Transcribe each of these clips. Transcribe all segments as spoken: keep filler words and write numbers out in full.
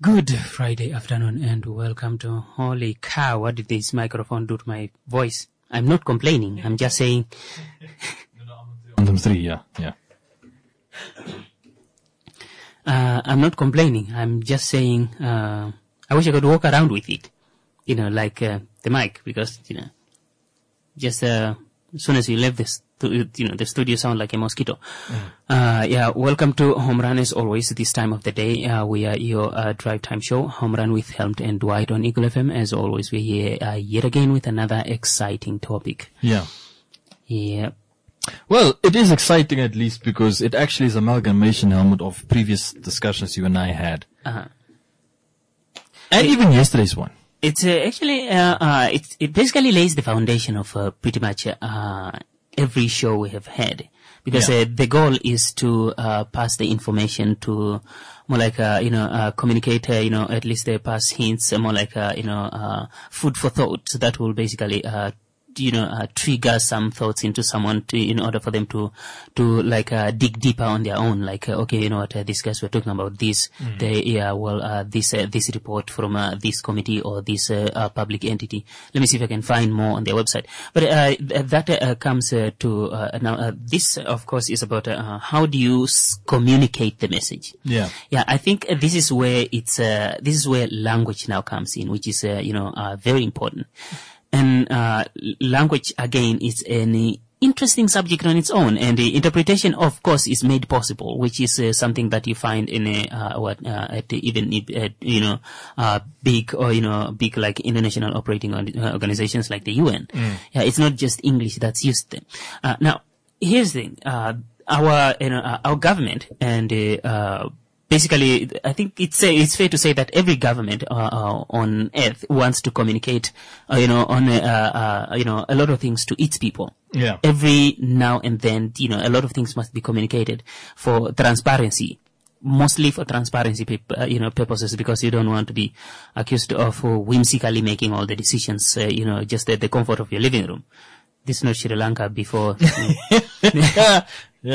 Good Friday afternoon and welcome to Holy Cow. What did this microphone do to my voice? I'm not complaining. I'm just saying. On them three, yeah, yeah. Uh, I'm not complaining. I'm just saying, uh, I wish I could walk around with it. You know, like, uh, the mic, because, you know, just, uh, as soon as you leave this, you know, the studio sound like a mosquito. Mm. Uh, yeah, welcome to Home Run as always this time of the day. Uh, we are your, uh, drive time show, Home Run with Helmut and Dwight on Eagle F M. As always, we're here, uh, yet again with another exciting topic. Yeah. Yeah. Well, it is exciting at least because it actually is amalgamation, Helmut, of previous discussions you and I had. Uh-huh. And it, even yesterday's one. It's, uh, actually, uh, uh, it, it basically lays the foundation of, uh, pretty much, uh, every show we have had, because yeah. uh, the goal is to uh, pass the information to more like uh, you know uh, communicate uh, you know at least uh, pass hints, uh, more like uh, you know uh, food for thought that will basically uh, you know uh, trigger some thoughts into someone to, in order for them to to like uh, dig deeper on their own, like uh, okay, you know what, uh, these guys were talking about this, mm. they yeah well uh, this uh, this report from uh, this committee or this uh, uh, public entity, let me see if I can find more on their website. But uh, th- that uh, comes uh, to uh, now uh, this of course is about uh, how do you s- communicate the message. Yeah, yeah I think uh, this is where it's uh, this is where language now comes in, which is uh, you know uh, very important. And uh, language, again, is an interesting subject on its own, and the interpretation, of course, is made possible, which is uh, something that you find in a uh, what uh, at even at, you know uh, big or you know big like international operating organizations like the U N. Mm. Yeah, it's not just English that's used there. Uh, now, here's the thing: uh, our you know uh, our government and uh, uh basically, I think it's uh, it's fair to say that every government uh, uh, on earth wants to communicate, uh, you know, on uh, uh, you know a lot of things to its people. Yeah. Every now and then, you know, a lot of things must be communicated for transparency, mostly for transparency, pip- uh, you know, purposes, because you don't want to be accused of uh, whimsically making all the decisions, uh, you know, just at the comfort of your living room. This is not Sri Lanka before. yeah.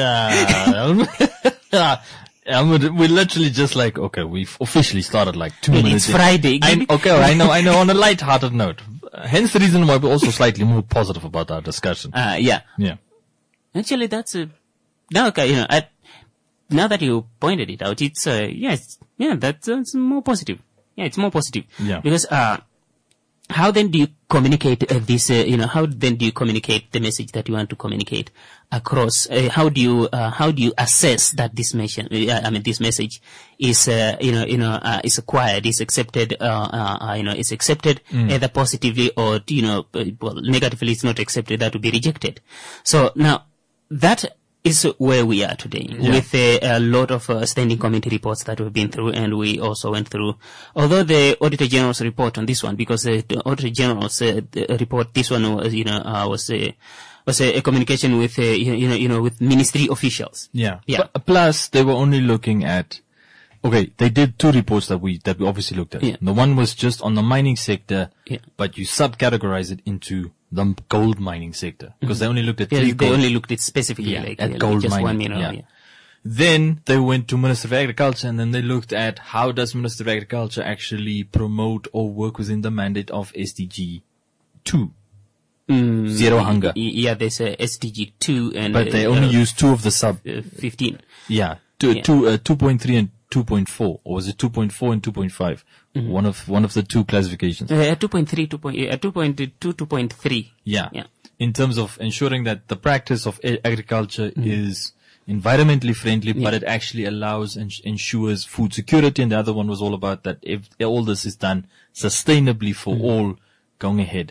yeah. And we're, we're literally just like, okay, we've officially started like two it's minutes. It's Friday. I, okay, I know, I know, on a light-hearted note. Hence the reason why we're also slightly more positive about our discussion. Uh, yeah. Yeah. Actually, that's a, now, okay, you know, I, now that you pointed it out, it's, uh, yeah, it's, yeah, that's, uh, it's more positive. Yeah, it's more positive. Yeah. Because, uh, how then do you communicate uh, this, uh, you know, how then do you communicate the message that you want to communicate across? Uh, how do you, uh, how do you assess that this message, uh, I mean, this message is, uh, you know, you know, uh, is acquired, is accepted, uh, uh, you know, is accepted mm. either positively or, you know, well, negatively it's not accepted, that would be rejected. So now, that is where we are today, yeah. with a, a lot of uh, standing committee reports that we've been through, and we also went through, although the Auditor General's report on this one, because uh, the Auditor General's uh, the report, this one was, you know, uh, was a, was a, a communication with, uh, you know, you know, with ministry officials. Yeah. Yeah. But plus, they were only looking at, okay, they did two reports that we, that we obviously looked at. Yeah. The one was just on the mining sector, yeah. but you subcategorize it into the gold mining sector, because mm-hmm. they only looked at yeah, three they gold. only looked at specifically yeah, like at yeah, gold like just mining. one mineral. Yeah. Yeah. Then they went to Minister of Agriculture, and then they looked at how does Minister of Agriculture actually promote or work within the mandate of S D G two, mm, zero hunger. Yeah, there's a S D G two, and but they uh, only uh, use two of the sub uh, fifteen. Yeah, two, yeah. two, uh, two point three and two point four, or was it two point four and two point five? Mm-hmm. One of one of the two classifications. Uh, two point three, two point, uh, two point two, two point three. Yeah. Yeah. In terms of ensuring that the practice of a- agriculture mm-hmm. is environmentally friendly, yeah. but it actually allows and ensures food security. And the other one was all about that if all this is done sustainably for mm-hmm. all going ahead.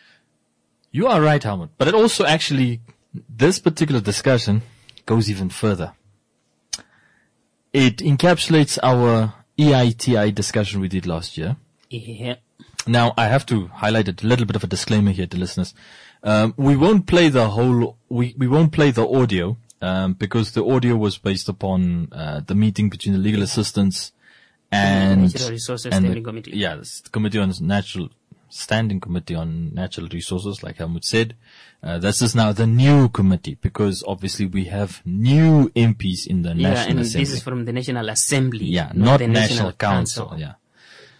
You are right, Helmut. But it also actually, this particular discussion goes even further. It encapsulates our E I T I discussion we did last year. Yeah. Now, I have to highlight a little bit of a disclaimer here to listeners. Um, we won't play the whole, we, we won't play the audio, um, because the audio was based upon, uh, the meeting between the legal assistants and, Natural Resources and Standing the, Committee. Yeah, the Committee on Natural, Standing Committee on Natural Resources, like Helmut said. Uh, this is now the new committee, because obviously we have new M Ps in the yeah, National and Assembly. this is from the National Assembly. Yeah, not, not the National, National Council. Council. Yeah.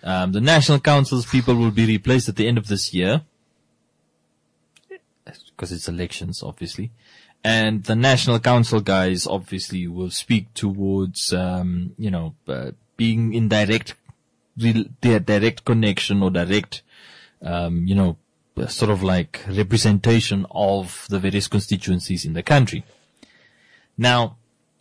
Um, the National Council's people will be replaced at the end of this year. Because it's elections, obviously. And the National Council guys obviously will speak towards, um, you know, uh, being in direct, their direct connection or direct, um, you know, sort of like representation of the various constituencies in the country. Now,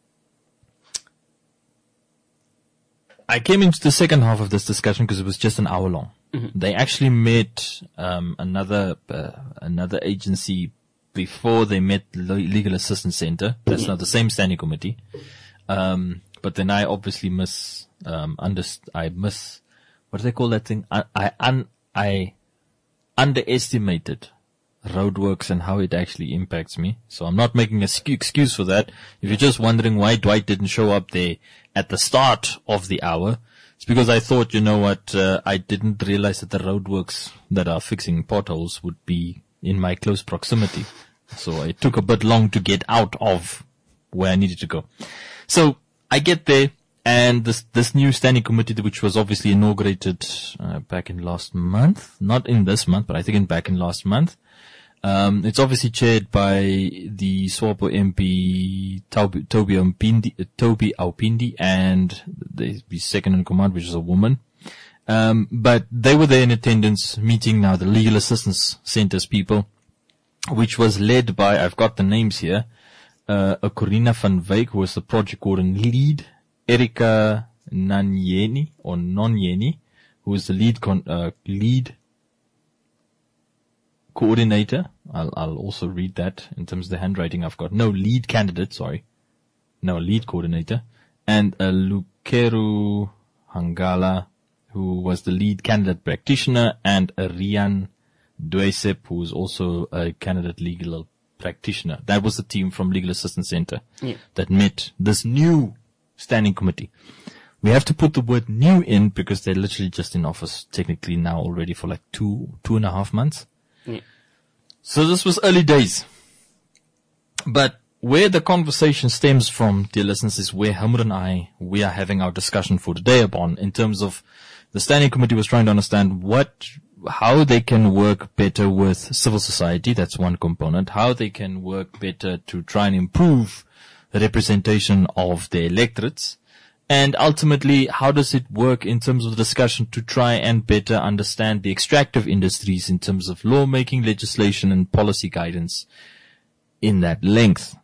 I came into the second half of this discussion because it was just an hour long. Mm-hmm. They actually met um, another uh, another agency before they met the Legal Assistance Center. That's not the same standing committee. Um, but then I obviously miss um, underst- I miss what do they call that thing? I I, un- I underestimated roadworks and how it actually impacts me. So I'm not making a excuse for that. If you're just wondering why Dwight didn't show up there at the start of the hour, it's because I thought, you know what, uh, I didn't realize that the roadworks that are fixing potholes would be in my close proximity. So it took a bit long to get out of where I needed to go. So I get there, and this this new standing committee, which was obviously inaugurated uh, back in last month, not in this month, but I think in back in last month. Um, it's obviously chaired by the SWAPO M P Toby, Toby Aupindi, uh, Toby Aupindi, and the, the second in command, which is a woman. Um, but they were there in attendance, meeting now the Legal Assistance Center's people, which was led by, I've got the names here, uh, a Corina van Wyk, who was the project coordinator lead, Erika Nanyeni, or Nonyeni, who is the lead con, uh, lead coordinator. I'll, I'll also read that in terms of the handwriting I've got. No, lead candidate, sorry. No, lead coordinator. And uh, Lukeru Hangala, who was the lead candidate practitioner, and uh, Rian Dwesep, who was also a candidate legal practitioner. That was the team from Legal Assistance Center yeah. that met this new standing committee. We have to put the word new in because they're literally just in office technically now already for like two, two and a half months. Yeah. So this was early days. But where the conversation stems from, dear listeners, is where Helmut and I, we are having our discussion for today upon, in terms of the standing committee was trying to understand what, how they can work better with civil society. That's one component. How they can work better to try and improve the representation of their electorates. And ultimately, how does it work in terms of the discussion to try and better understand the extractive industries in terms of lawmaking, legislation, and policy guidance in that length?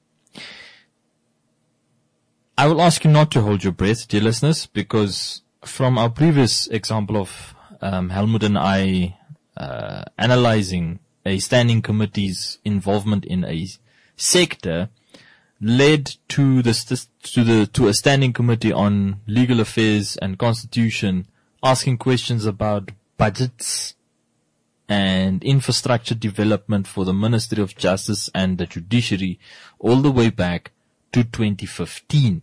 I will ask you not to hold your breath, dear listeners, because from our previous example of um, Helmut and I uh, analyzing a standing committee's involvement in a sector, led to the to the to a standing committee on legal affairs and constitution, asking questions about budgets and infrastructure development for the Ministry of Justice and the Judiciary, all the way back to twenty fifteen.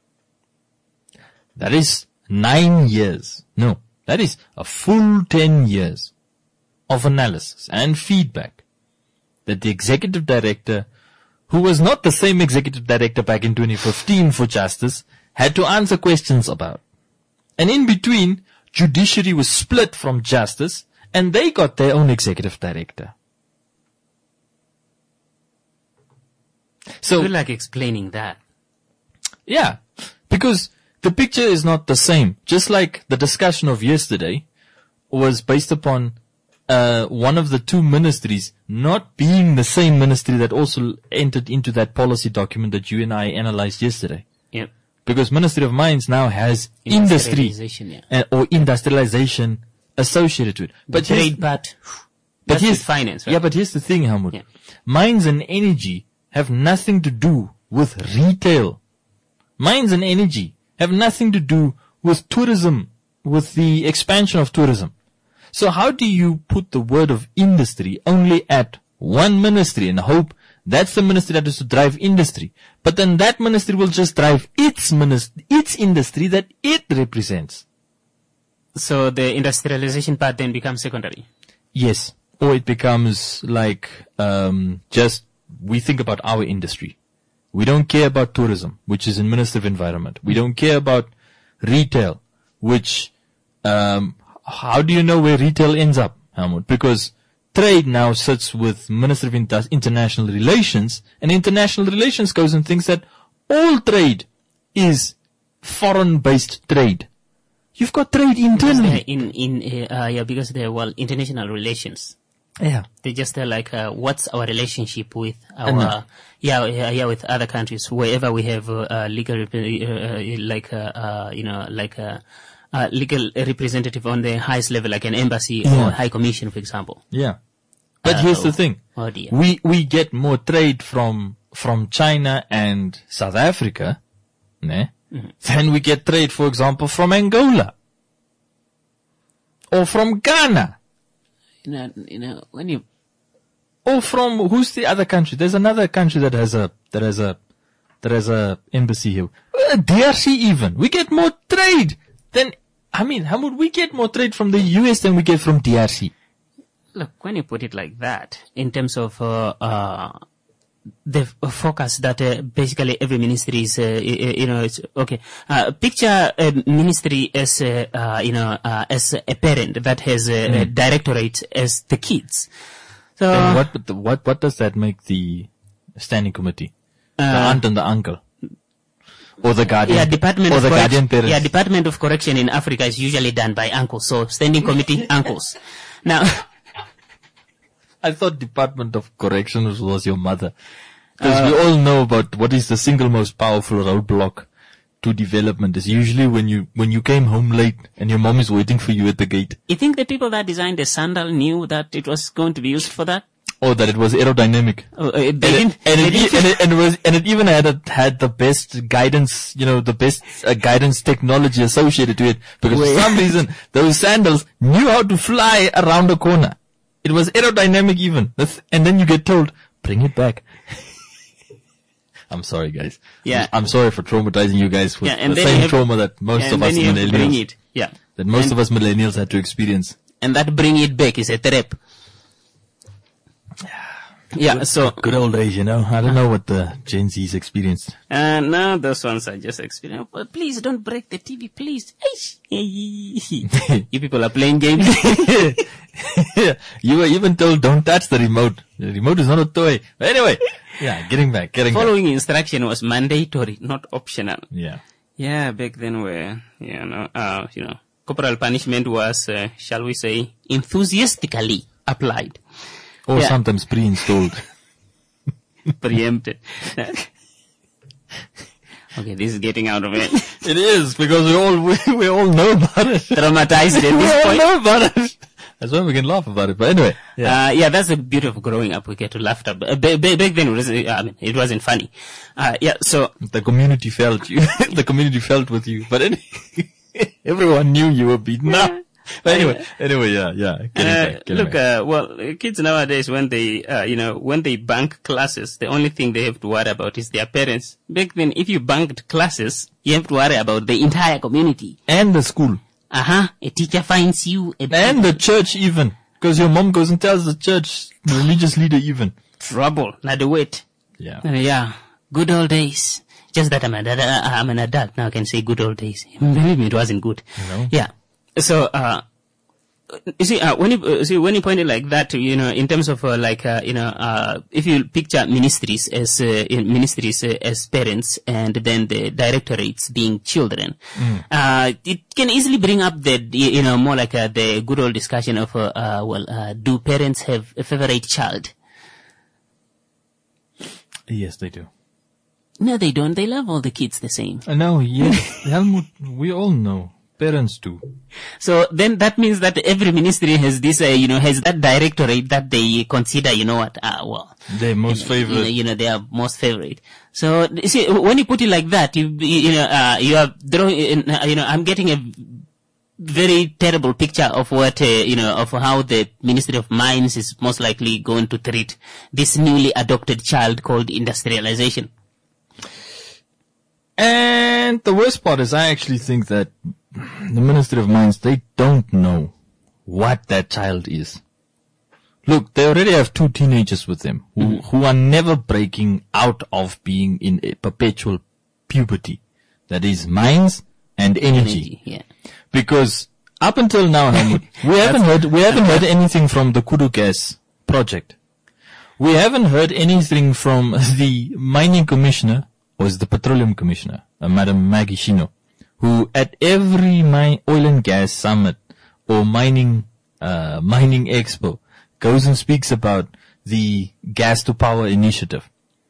That is nine years. No, that is a full ten years of analysis and feedback that the executive director, who was not the same executive director back in twenty fifteen for justice, had to answer questions about. And in between, judiciary was split from justice, and they got their own executive director. So, good luck explaining that. Yeah, because the picture is not the same. Just like the discussion of yesterday was based upon Uh, one of the two ministries not being the same ministry that also entered into that policy document that you and I analyzed yesterday. Yep. Because Ministry of Mines now has industry yeah. uh, or industrialization associated to it. But the trade part, but here's finance, right? Yeah, but here's the thing, Helmut. Yeah. Mines and energy have nothing to do with retail. Mines and energy have nothing to do with tourism, with the expansion of tourism. So how do you put the word of industry only at one ministry and hope that's the ministry that is to drive industry? But then that ministry will just drive its ministry, its industry that it represents. So the industrialization part then becomes secondary? Yes. Or it becomes like, um, just, we think about our industry. We don't care about tourism, which is in Ministry of Environment. We don't care about retail, which, um, how do you know where retail ends up, Helmut? Because trade now sits with Ministry of Inter- International Relations, and international relations goes and thinks that all trade is foreign-based trade. You've got trade internally. In, in, uh, yeah, because they're, well, international relations. Yeah. They just are like, uh, what's our relationship with our, Uh-huh. yeah, yeah, yeah, with other countries, wherever we have, uh, uh legal, rep- uh, like, uh, uh, you know, like, uh, uh, legal representative on the highest level, like an embassy Yeah. or high commission, for example. Yeah. But Uh, here's the thing. Oh dear. We, we get more trade from, from China and South Africa, ne? Than we get trade, for example, from Angola. Or from Ghana. You know, you know, when you, Or from, who's the other country? There's another country that has a, that has a, that has a embassy here. Uh, D R C even. We get more trade than, I mean, how would we get more trade from the U S than we get from D R C? look, when you put it like that, in terms of, uh, uh, the f- focus that uh, basically every ministry is, uh, y- y- you know, it's okay. Uh, picture a ministry as, uh, uh, you know, uh, as a parent that has a, a directorate as the kids. So, Then what, what, what does that make the standing committee? The Uh, aunt and the uncle? Or the guardian? yeah, department or of the correction. guardian parents? Yeah, department of correction in Africa is usually done by uncles. So standing committee uncles. Now, I thought Department of Corrections was your mother. Because we all know about what is the single most powerful roadblock to development is usually when you, when you came home late and your mom is waiting for you at the gate. you think the people that designed the sandal knew that it was going to be used for that? Or that it was aerodynamic. Uh, uh, they And didn't, it, and, they it, didn't and, it, and it was, and it even had a, had the best guidance, you know, the best uh, guidance technology associated to it. Because for some reason, those sandals knew how to fly around the corner. It was aerodynamic even. That's, and then you get told, bring it back. I'm sorry, guys. Yeah. I'm sorry for traumatizing you guys with Yeah, and the then you same have- trauma that most and of then us you have to bring millennials, it. Yeah. that most and, of us millennials had to experience. and that bring it back is a trap. Yeah, so, Good old days, you know. I don't know what the Gen Z's experienced. uh, now those ones are just experience. But please don't break the T V, please. Eish. You people are playing games. You were even told don't touch the remote. The remote is not a toy. But anyway, yeah, getting back, getting back. Following instruction was mandatory, not optional. Yeah. Yeah, back then where, you know, uh, you know, corporal punishment was, uh, shall we say, enthusiastically applied. Or Yeah. sometimes pre-installed. Preempted. Okay, this is getting out of it. It is, because we all, we, we all know about it. Traumatized at We this all point. know about it. That's why we can laugh about it. But anyway. Yeah. Uh, yeah, that's the beauty of growing up. We get to laugh at. Uh, ba- ba- back then, it was, I mean, it wasn't funny. Uh, yeah, so, The community felt you. The community felt with you. But any, everyone knew you were beaten up. But anyway, anyway, yeah, yeah. Getting uh, back, getting look, back. uh, well, uh, kids nowadays, when they, uh, you know, when they bunk classes, the only thing they have to worry about is their parents. Back then, if you bunked classes, you have to worry about the entire community. And the school. Uh-huh. A teacher finds you. A And the church even. Because your mom goes and tells the church, the religious leader even. trouble. Not the wait. Yeah. Uh, yeah. Good old days. Just that I'm an, uh, I'm an adult now. I can say good old days. Believe me, it wasn't good. No. Yeah. So, uh, you see, uh, when you, uh, see, when you point it like that, you know, in terms of, uh, like, uh, you know, uh, if you picture ministries as, uh, in ministries uh, as parents and then the directorates being children, uh, it can easily bring up the, you know, more like, uh, the good old discussion of, uh, uh well, uh, do parents have a favorite child? Yes, they do. No, they don't. They love all the kids the same. I know, yes. Helmut, we all know. Parents do. So then that means that every ministry has this, uh, you know, has that directorate that they consider, you know what, uh, well, Their most you know, favorite. You know, you know, they are most favorite. So, you see, when you put it like that, you, you know, uh, you are drawing, uh, you know, I'm getting a very terrible picture of what, uh, you know, of how the Ministry of Mines is most likely going to treat this newly adopted child called industrialization. And the worst part is I actually think that the Ministry of Mines, they don't know what that child is. Look, they already have two teenagers with them who, mm. who are never breaking out of being in a perpetual puberty. That is mines and energy. Energy, yeah. Because Up until now, Helmut, we haven't heard, we haven't heard anything from the Kudu Gas project. We haven't heard anything from the mining commissioner, or is the petroleum commissioner, uh, Madam Maggie Shino, who at every mine, oil and gas summit or mining, uh, mining expo goes and speaks about the gas to power initiative.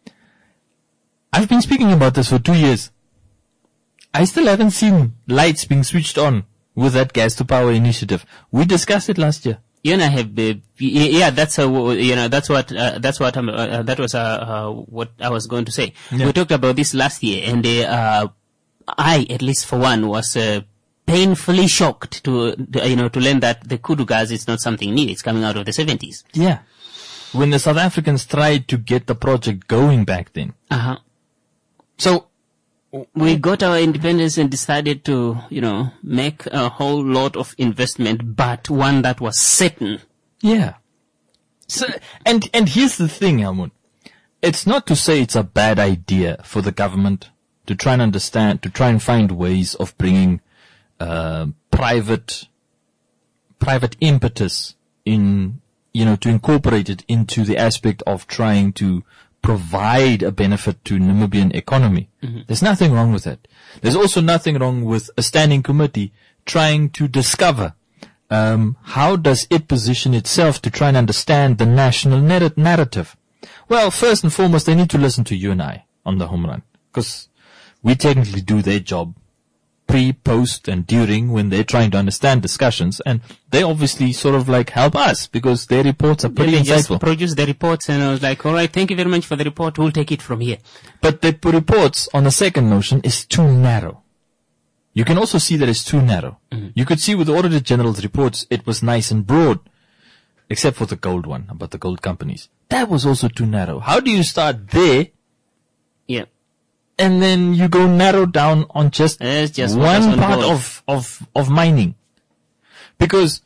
I've been speaking about this for two years. I still haven't seen lights being switched on with that gas to power initiative. We discussed it last year. You and I have, uh, yeah, that's uh, you know, that's what, uh, that's what, um, uh, that was, uh, uh, what I was going to say. Yeah. We talked about this last year, and, uh, I, at least for one, was, uh, painfully shocked to, to, you know, to learn that the Kudu gas is not something new. It's coming out of the seventies. Yeah. When the South Africans tried to get the project going back then. Uh-huh. So, we got our independence and decided to, you know, make a whole lot of investment, but one that was certain. Yeah. So, and, and here's the thing, Helmut. It's not to say it's a bad idea for the government to try and understand, to try and find ways of bringing, uh, private, private impetus in, you know, to incorporate it into the aspect of trying to provide a benefit to Namibian economy. Mm-hmm. There's nothing wrong with that. There's also nothing wrong with a standing committee trying to discover um, how does it position itself to try and understand the national narr- narrative. Well, first and foremost, they need to listen to you and I on the home run, because we technically do their job pre, post, and during when they're trying to understand discussions, and they obviously sort of like help us because their reports are pretty they insightful. Just produce the reports, and I was like, all right, thank you very much for the report. We'll take it from here. But the reports on the second notion is too narrow. You can also see that it's too narrow. Mm-hmm. You could see with the Auditor General's reports, it was nice and broad, except for the gold one about the gold companies. That was also too narrow. How do you start there? Yeah. And then you go narrow down on just, just one part of, of, of mining. Because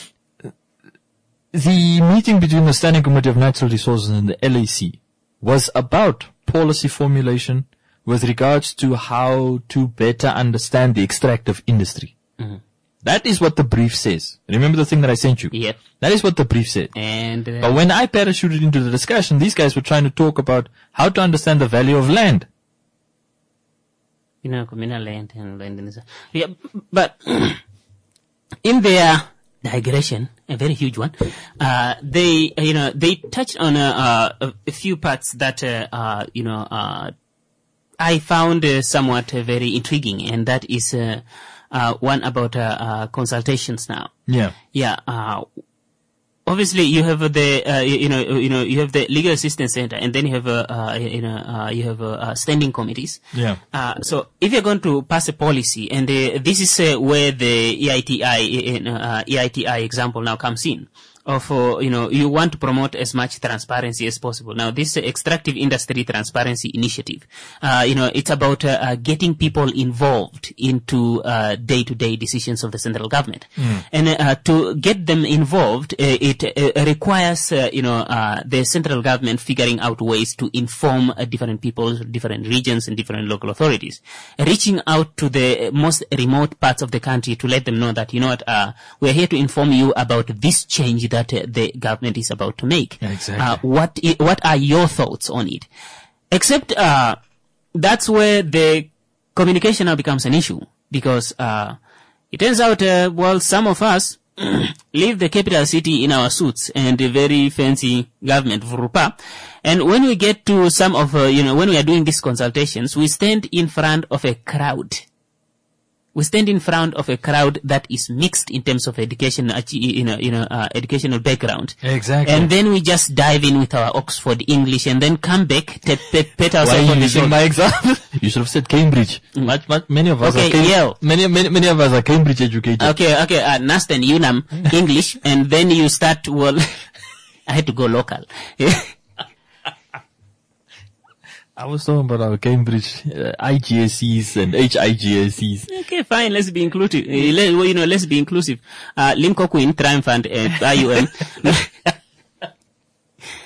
the meeting between the Standing Committee of Natural Resources and the L A C was about policy formulation with regards to how to better understand the extractive industry. Mm-hmm. That is what the brief says. Remember the thing that I sent you? Yep. That is what the brief said. And, uh, but when I parachuted into the discussion, these guys were trying to talk about how to understand the value of land. You know, communal land and land. Yeah, but in their digression, a very huge one, uh, they, you know, they touched on a, a, a few parts that, uh, uh, you know, uh, I found uh, somewhat uh, very intriguing, and that is uh, uh, one about uh, uh, consultations now. Yeah. Yeah. Uh, Obviously, you have the, uh, you know, you know, you have the legal assistance center, and then you have, uh, uh you know, uh, you have uh, standing committees. Yeah. Uh, so if you're going to pass a policy, and uh, this is uh, where the E I T I, uh, E I T I example now comes in. Of, uh, you know, you want to promote as much transparency as possible. Now, this uh, extractive industry transparency initiative, uh, you know, it's about uh, uh, getting people involved into uh, day-to-day decisions of the central government. Mm. And uh, to get them involved, uh, it uh, requires, uh, you know, uh, the central government figuring out ways to inform uh, different people, different regions, and different local authorities. Reaching out to the most remote parts of the country to let them know that, you know what, uh, we're here to inform you about this change that uh, the government is about to make. Yeah, exactly. Uh, what I- what are your thoughts on it? Except uh, that's where the communication now becomes an issue, because uh, it turns out, uh, well, some of us leave the capital city in our suits and a very fancy government vurupa, and when we get to some of, uh, you know, when we are doing these consultations, we stand in front of a crowd. We stand in front of a crowd that is mixed in terms of education, you know, you know, uh, educational background. Exactly. And then we just dive in with our Oxford English and then come back, to pet, pet ourselves on the shoulder. My example? You should have said Cambridge. Mm. Much, much, many of us okay, are Cam- yeah. many, many, many of us are Cambridge educated. Okay, okay, uh, Nast and Unam, English, and then you start, well, I had to go local. I was talking about our Cambridge uh, I G S Es and H I G S Es. Okay, fine. Let's be inclusive. Uh, let, well, you know, let's be inclusive. Uh, Limco Queen, Triumphant, uh, I U M.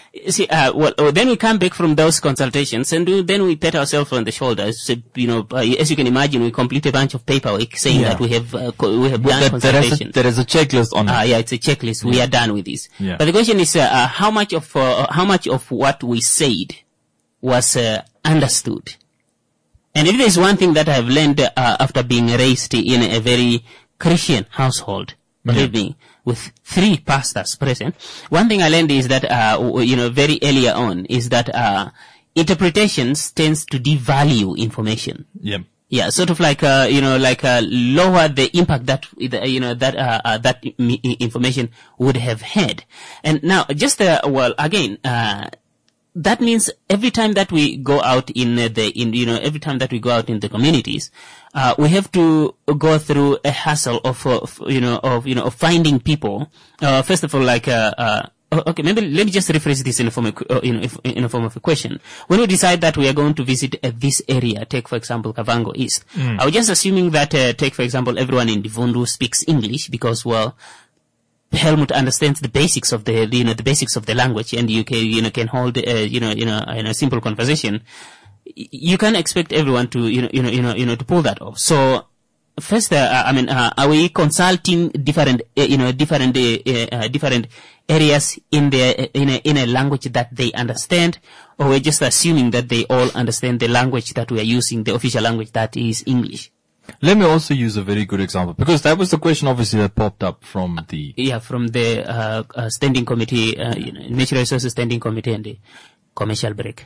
See, uh, well, oh, then we come back from those consultations, and we, then we pat ourselves on the shoulders. So, you know, uh, as you can imagine, we complete a bunch of paperwork saying Yeah. that we have uh, co- we have But done that, there, is consultation. a, there is a checklist on it. Uh, yeah, it's a checklist. We are done with this. Yeah. But the question is, uh, uh, how much of uh, how much of what we said was uh, understood? And if there's one thing that I've learned uh, after being raised in a very Christian household, believe me, with three pastors present, one thing I learned is that, uh, w- you know, very earlier on, is that uh, interpretations tends to devalue information. Yeah. Yeah, sort of like, uh, you know, like, uh, lower the impact that, uh, you know, that, uh, uh, that I- I- information would have had. And now, just, uh, well, again, uh, that means every time that we go out in uh, the, in, you know, every time that we go out in the communities, uh, we have to go through a hassle of, uh, of you know, of, you know, of finding people, uh, first of all, like, uh, uh, oh, okay, maybe let me just rephrase this in a form of, uh, in, if- in a form of a question. When we decide that we are going to visit uh, this area, take for example Kavango East, I was just assuming that, uh, take for example everyone in Divundu speaks English because, well, Helmut understands the basics of the, you know, the basics of the language, and you can, you know, can hold, uh, you know, you know, in a simple conversation. Y- You can't expect everyone to, you know, you know, you know, you know, to pull that off. So, first, uh, I mean, uh, are we consulting different, uh, you know, different, uh, uh, different areas in the, in a, in a language that they understand, or we're just assuming that they all understand the language that we are using, the official language that is English? Let me also use a very good example, because that was the question obviously that popped up from the... Yeah, from the uh, uh, standing committee, uh, you know, Natural Resources Standing Committee and the commercial break.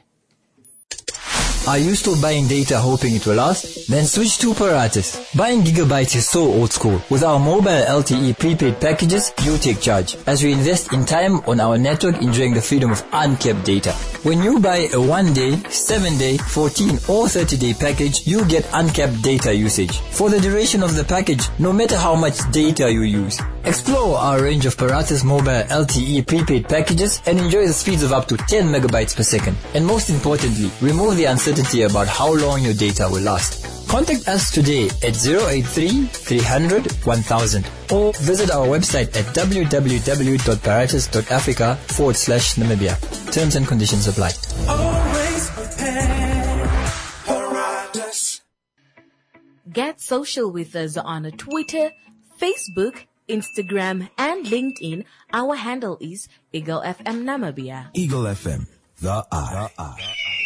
Are you still buying data hoping it will last? Then switch to Paratus. Buying gigabytes is so old school. With our mobile L T E prepaid packages, you take charge, as we invest in time on our network, enjoying the freedom of uncapped data. When you buy a one-day, seven-day, fourteen or thirty-day package, you get uncapped data usage for the duration of the package, no matter how much data you use. Explore our range of Paratus mobile L T E prepaid packages and enjoy the speeds of up to ten megabytes per second. And most importantly, remove the uncertainty about how long your data will last. Contact us today at zero eight three, three hundred, one thousand or visit our website at www.paratus.africa forward slash Namibia. Terms and conditions apply. Always prepared. Paratus. Get social with us on Twitter, Facebook, Instagram, and LinkedIn. Our handle is Eagle F M Namibia. Eagle F M, the eye. The eye.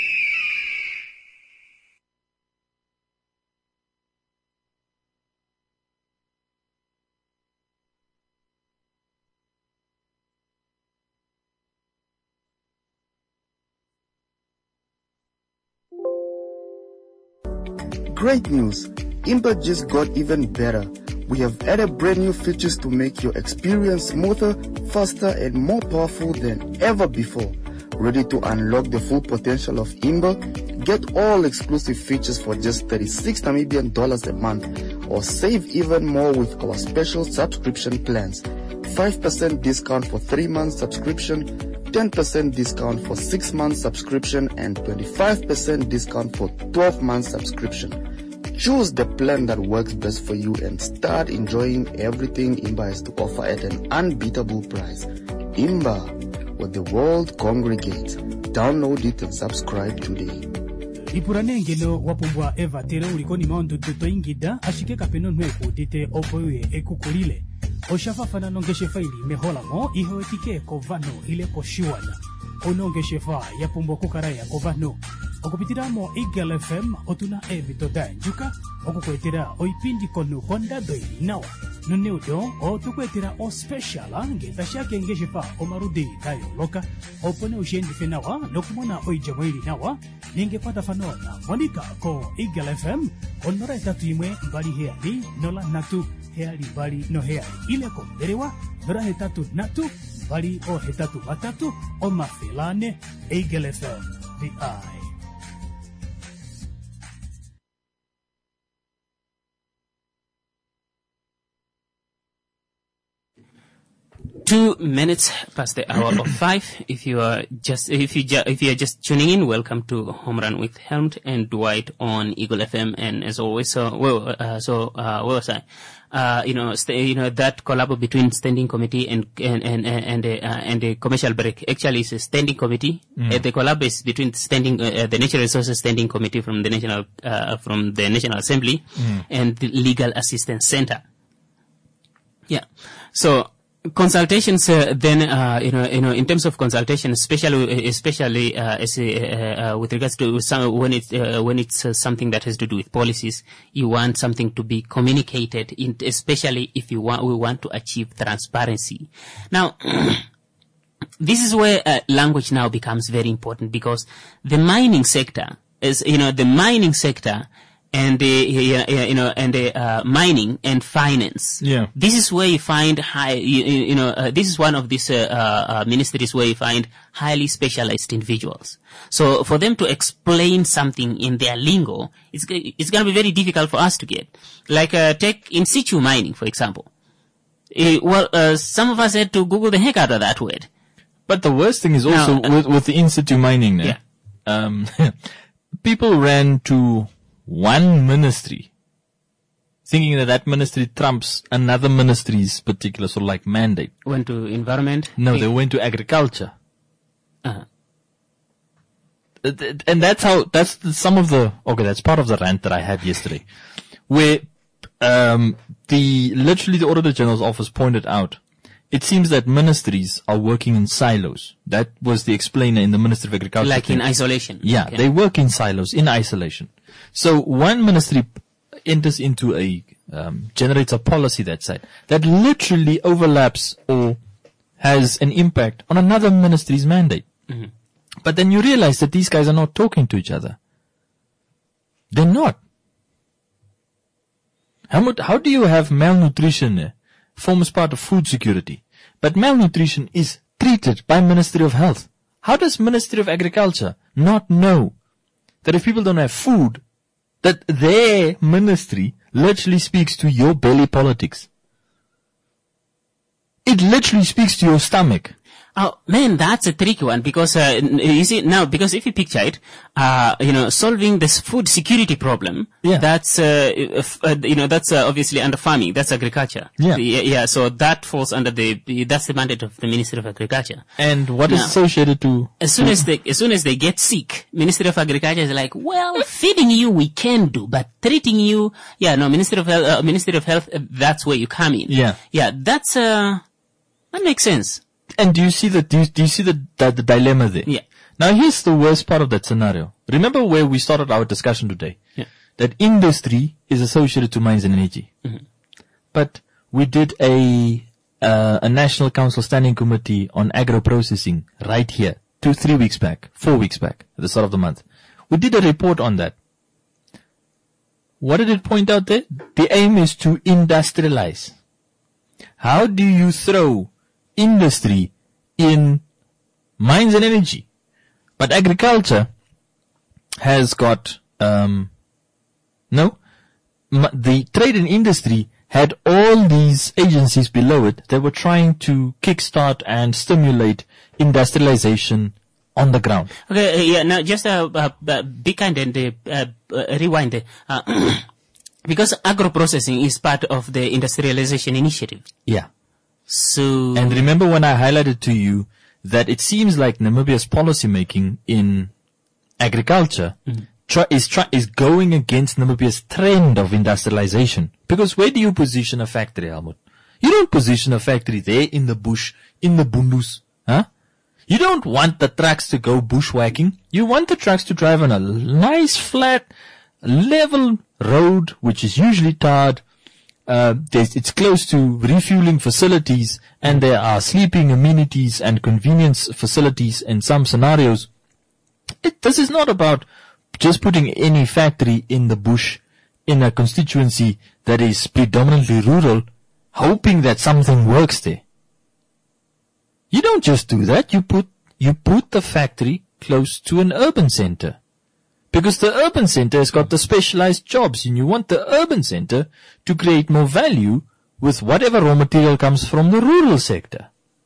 Great news! Imba just got even better. We have added brand new features to make your experience smoother, faster, and more powerful than ever before. Ready to unlock the full potential of Imba? Get all exclusive features for just thirty-six Namibian dollars a month, or save even more with our special subscription plans. five percent discount for three months subscription, ten percent discount for six months subscription, and twenty-five percent discount for twelve months subscription. Choose the plan that works best for you and start enjoying everything Imba has to offer at an unbeatable price. Imba, where the world congregates. Download it and subscribe today. Ipuranengelo wapumbwa eva tere ulikoni maondo tuto ingida ashike kapeno nweku dite opoye ekukulile. Oshafafana nongeshe faili mehola mo ihoetike kovano ile koshiwana. Onongeshe fa ya pumbo kukaraya kovano. Okupitiramo Eagle F M otuna ebitoda njuka okukwetera oipindi kono ponda doi nawa nuneudo otukwetera o special ngeta shake ngeshefa omarudi kayo loka opone ushendi fenawa nokumona oijamwili nawa ningepata fanona monika ko Eagle F M onora tatu imwe mbali heali nola natu heali bali no heali ile ko derewa nora hetatu natu bali o hetatu matatu o mafilane Eagle F M the eye. Two minutes past the hour of five. If you are just if you ju- if you are just tuning in, welcome to Home Run with Helmut and Dwight on Eagle F M. And as always, so well, uh, so uh, where was I? Uh, you know, st- you know that collab between standing committee and and and and the uh, and the commercial break. Actually, it's a standing committee. Mm. Uh, the collab is between standing uh, the Natural Resources Standing Committee from the National uh, from the National Assembly mm. and the Legal Assistance Center. Yeah. So. Consultations, uh, then, uh, you know, you know, in terms of consultation, especially, especially, uh, as, uh, uh, with regards to some, when it's, uh, when it's uh, something that has to do with policies, you want something to be communicated, in, especially if you want, we want to achieve transparency. Now, this is where uh, language now becomes very important because the mining sector is, you know, the mining sector and the, you know, and the, uh, mining and finance. Yeah. This is where you find high, you, you know, uh, this is one of these, uh, uh, ministries where you find highly specialized individuals. So for them to explain something in their lingo, it's, it's gonna be very difficult for us to get. Like, uh, take in situ mining, for example. Uh, well, uh, some of us had to Google the heck out of that word. But the worst thing is also now, uh, with, with the in situ mining there. Yeah. Um, people ran to one ministry, thinking that that ministry trumps another ministry's particular sort of like mandate. Went to environment? No, they went to agriculture. Uh-huh. And that's how, that's the, some of the, okay, that's part of the rant that I had yesterday, where, um, the, literally the Auditor General's office pointed out, it seems that ministries are working in silos. That was the explainer in the Ministry of Agriculture. Like thing. in isolation? Yeah, okay. They work in silos, in isolation. So one ministry enters into a, um, generates a policy that side that literally overlaps or has an impact on another ministry's mandate. Mm-hmm. But then you realize that these guys are not talking to each other. They're not. How much, how do you have malnutrition uh, forms part of food security, but malnutrition is treated by Ministry of Health? How does Ministry of Agriculture not know that if people don't have food, that their ministry literally speaks to your belly politics? It literally speaks to your stomach. Oh, man, that's a tricky one because, uh, you see, now, because if you picture it, uh, you know, solving this food security problem, yeah. that's, uh, if, uh, you know, that's uh, obviously under farming, that's agriculture. Yeah. yeah. Yeah, so that falls under the, that's the mandate of the Ministry of Agriculture. And what now, is associated to? As soon as they, as soon as they get sick, Ministry of Agriculture is like, well, feeding you we can do, but treating you, yeah, no, Ministry of Health, uh, Ministry of Health, uh, that's where you come in. Yeah. Yeah, that's, uh, that makes sense. And do you see the, do you, do you see the, the, the dilemma there? Yeah. Now here's the worst part of that scenario. Remember where we started our discussion today? Yeah. That industry is associated to mines and energy. Mm-hmm. But we did a, uh, a National Council Standing Committee on agro-processing right here, two, three weeks back, four weeks back, at the start of the month. We did a report on that. What did it point out there? The aim is to industrialize. How do you throw industry in mines and energy? But agriculture has got, um, no, m- the trade and industry had all these agencies below it that were trying to kickstart and stimulate industrialization on the ground. Okay, uh, yeah, now just uh, uh, uh, be kind and uh, uh, uh, rewind. Uh, because agro-processing is part of the industrialization initiative. Yeah. So. And remember when I highlighted to you that it seems like Namibia's policy making in agriculture mm-hmm. try, is try, is going against Namibia's trend of industrialization. Because where do you position a factory, Helmut? You don't position a factory there in the bush, in the bundus, huh? You don't want the trucks to go bushwhacking. You want the trucks to drive on a nice, flat, level road, which is usually tarred. Uh, it's close to refueling facilities, and there are sleeping amenities and convenience facilities in some scenarios. It, this is not about just putting any factory in the bush in a constituency that is predominantly rural, hoping that something works there. You don't just do that. You put, you put the factory close to an urban center. Because the urban center has got the specialized jobs, and you want the urban center to create more value with whatever raw material comes from the rural sector.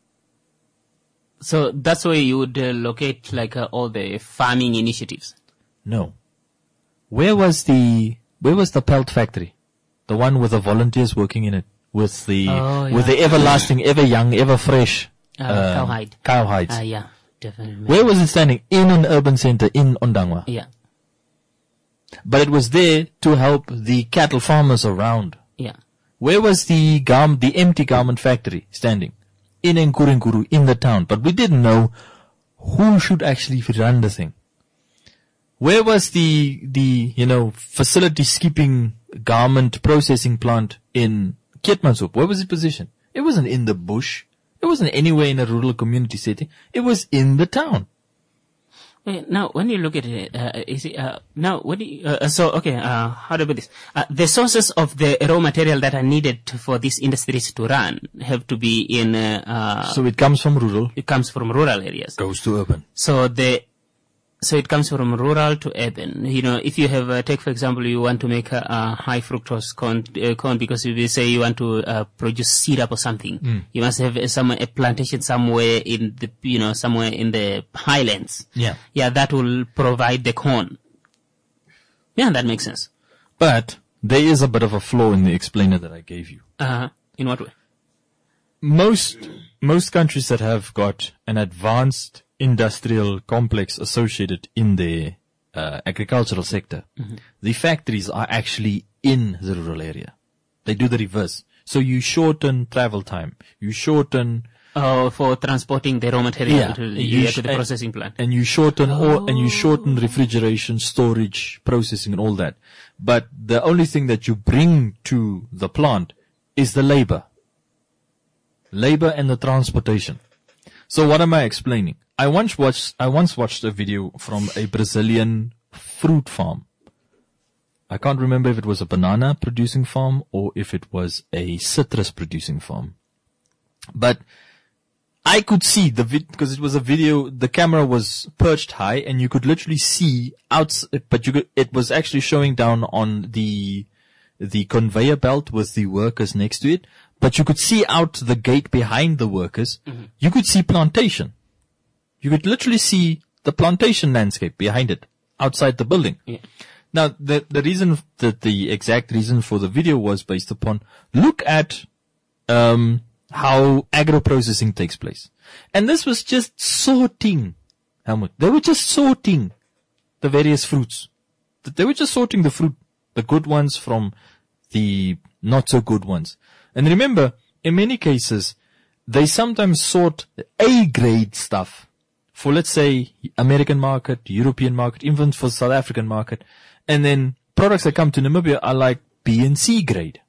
So that's where you would uh, locate like uh, all the farming initiatives. No. Where was the where was the pelt factory? The one with the volunteers working in it, with the Oh, yeah. with the everlasting, ever young, ever fresh Uh, um, cowhide. cowhides. Uh, yeah, definitely. Where was it standing? In an urban center in Ondangwa. Yeah, But it was there to help the cattle farmers around. yeah. Where was the garm, the empty garment factory standing? In Nkurinkuru, in the town. But we didn't know who should actually run the thing. Where was the, the, you know, facility skipping garment processing plant in Keetmanshoop? Where was it positioned? It wasn't in the bush. It wasn't anywhere in a rural community setting. It was in the town. Uh, Now, when you look at it, uh, is it, uh, now, what do you, uh, so, okay, uh, how do I put this? Uh, the sources of the raw material that are needed for these industries to run have to be in, uh, uh, So it comes from rural, it comes from rural areas. goes to urban. So the, so it comes from rural to urban. You know, if you have, uh, take for example, you want to make a, a high fructose corn, uh, corn because if you say you want to uh, produce syrup or something, you must have uh, some a plantation somewhere in the, you know, somewhere in the highlands. Yeah. Yeah, that will provide the corn. Yeah, that makes sense. But there is a bit of a flaw in the explainer that I gave you. Uh, in what way? Most, most countries that have got an advanced industrial complex associated in their uh, agricultural sector, the factories are actually in the rural area. They do the reverse. So you shorten travel time. You shorten Oh, for transporting the raw material Yeah. to, You yeah, sh- to the and- processing plant. and you shorten all, and you shorten refrigeration, storage, processing, and all that. But the only thing that you bring to the plant is the labor, labor and the transportation. So what am I explaining? I once watched, I once watched a video from a Brazilian fruit farm. I can't remember if it was a banana producing farm or if it was a citrus producing farm. But I could see the vid, because it was a video, the camera was perched high and you could literally see out, but you could, it was actually showing down on the, the conveyor belt with the workers next to it, but you could see out the gate behind the workers. Mm-hmm. You could see plantation. You could literally see the plantation landscape behind it, outside the building. Yeah. Now, the, the reason, that the exact reason for the video was based upon, look at, um, how agro-processing takes place. And this was just sorting, Helmut. They were just sorting the various fruits. They were just sorting the fruit, the good ones from the not so good ones. And remember, in many cases, they sometimes sort A-grade stuff for, let's say, American market, European market, even for South African market. And then products that come to Namibia are like B and C grade.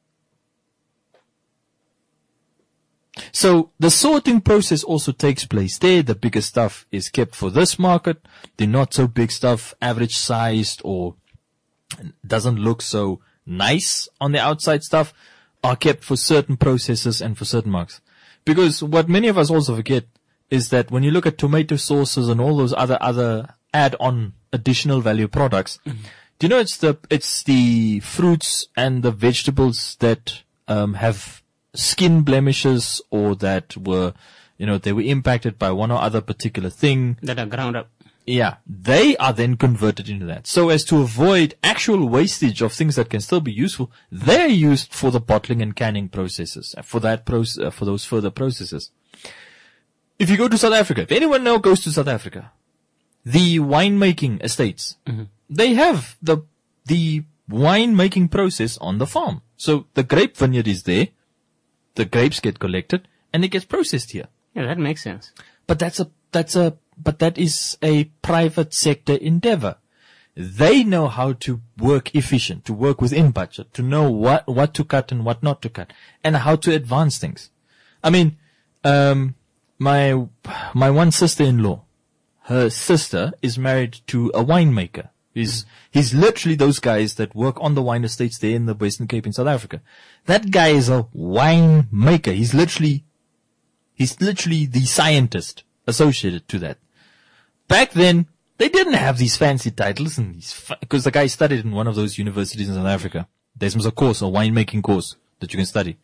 So the sorting process also takes place there. The bigger stuff is kept for this market. The not so big stuff, average sized or doesn't look so nice on the outside stuff, are kept for certain processes and for certain markets. Because what many of us also forget is that when you look at tomato sauces and all those other, other add-on additional value products, mm-hmm. do you know it's the, it's the fruits and the vegetables that, um, have skin blemishes or that were, you know, they were impacted by one or other particular thing. That are ground up. Yeah. They are then converted into that. So as to avoid actual wastage of things that can still be useful, they're used for the bottling and canning processes, for that process, for those further processes. If you go to South Africa, if anyone now goes to South Africa, the winemaking estates, mm-hmm. they have the, the winemaking process on the farm. So the grape vineyard is there. The grapes get collected and it gets processed here. Yeah, that makes sense. But that's a, that's a, but that is a private sector endeavor. They know how to work efficient, to work within budget, to know what, what to cut and what not to cut, and how to advance things. I mean, um, my, my one sister-in-law, her sister is married to a winemaker. He's, he's literally those guys that work on the wine estates there in the Western Cape in South Africa. That guy is a winemaker. He's literally, he's literally the scientist associated to that. Back then, they didn't have these fancy titles and these, because the guy studied in one of those universities in South Africa. There's a course, a winemaking course that you can study.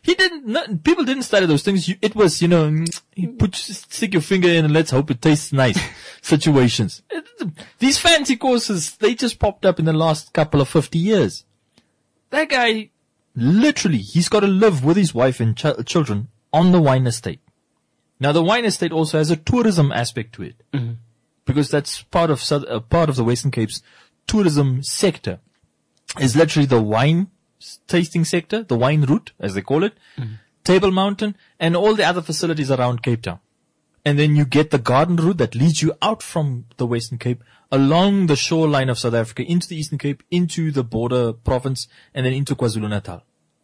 He didn't, no, people didn't study those things. You, it was, you know, you put, stick your finger in and let's hope it tastes nice situations. It, these fancy courses, they just popped up in the last couple of fifty years. That guy, literally, he's got to live with his wife and ch- children on the wine estate. Now, the wine estate also has a tourism aspect to it. Mm-hmm. Because that's part of, uh, part of the Western Cape's tourism sector. Is literally the wine tasting sector, the wine route, as they call it, mm-hmm. Table Mountain, and all the other facilities around Cape Town. And then you get the garden route that leads you out from the Western Cape, along the shoreline of South Africa, into the Eastern Cape, into the border province, and then into KwaZulu-Natal.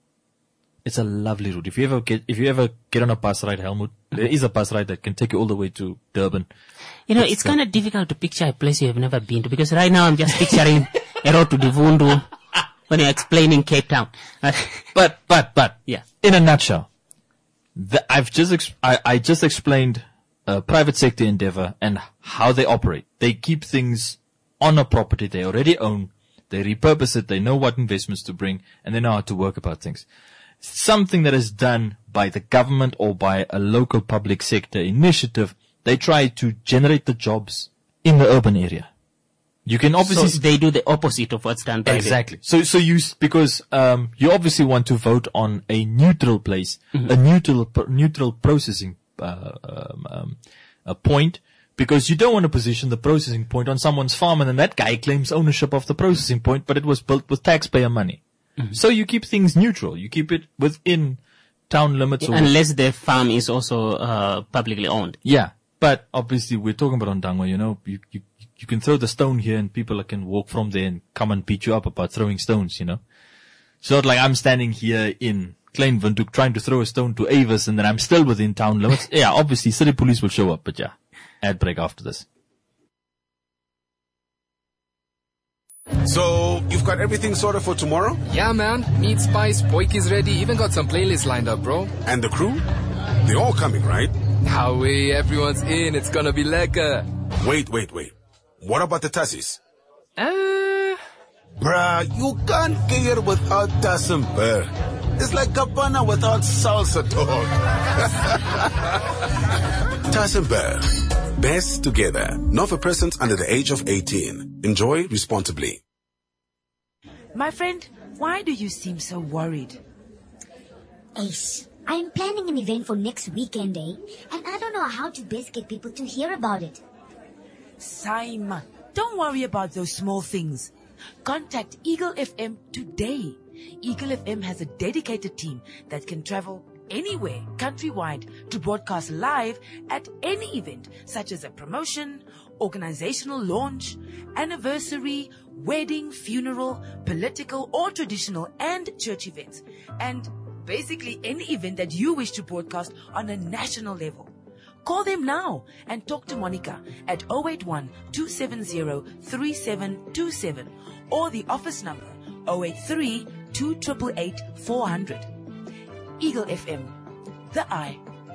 It's a lovely route. If you ever get, if you ever get on a bus ride, Helmut, mm-hmm. there is a bus ride that can take you all the way to Durban. You know, it's, it's kind of difficult to picture a place you have never been to, because right now I'm just picturing a road to Divundu when you're explaining Cape Town. but, but, but, yeah. In a nutshell, the, I've just, ex- I, I just explained uh, private sector endeavor and how they operate. They keep things on a property they already own. They repurpose it. They know what investments to bring, and they know how to work about things. Something that is done by the government or by a local public sector initiative, they try to generate the jobs in the urban area. You can obviously so they do the opposite of what's done by exactly. The, so so you because um you obviously want to vote on a neutral place, mm-hmm. a neutral neutral processing uh, um, um a point, because you don't want to position the processing point on someone's farm and then that guy claims ownership of the processing point, but it was built with taxpayer money. Mm-hmm. So you keep things neutral. You keep it within town limits, yeah, unless the farm is also uh publicly owned. Yeah, but obviously we're talking about Ondangwa. You know, you you. You can throw the stone here and people can walk from there and come and beat you up about throwing stones, you know. It's not like I'm standing here in Klein Windhoek trying to throw a stone to Avis and then I'm still within town limits. Yeah, obviously city police will show up, but yeah. Ad break after this. So, you've got everything sorted for tomorrow? Yeah, man. Meat, spice, poikies ready. Even got some playlists lined up, bro. And the crew? They're all coming, right? How way, everyone's in. It's gonna be lekker. Wait, wait, wait. What about the Tassis? Uh... Bruh, you can't get it without Tassim Bear. It's like Cabana without salsa, dog. Tassim Bear. Best together. Not for persons under the age of eighteen. Enjoy responsibly. My friend, why do you seem so worried? Ace, I'm planning an event for next weekend, eh? And I don't know how to best get people to hear about it. Simon, don't worry about those small things. Contact Eagle F M today. Eagle F M has a dedicated team that can travel anywhere countrywide to broadcast live at any event, such as a promotion, organizational launch, anniversary, wedding, funeral, political or traditional and church events, and basically any event that you wish to broadcast on a national level. Call them now and talk to Monica at zero eight one, two seven zero, three seven two seven or the office number zero eight three, two eight eight, eight, four zero zero. Eagle F M, the eye.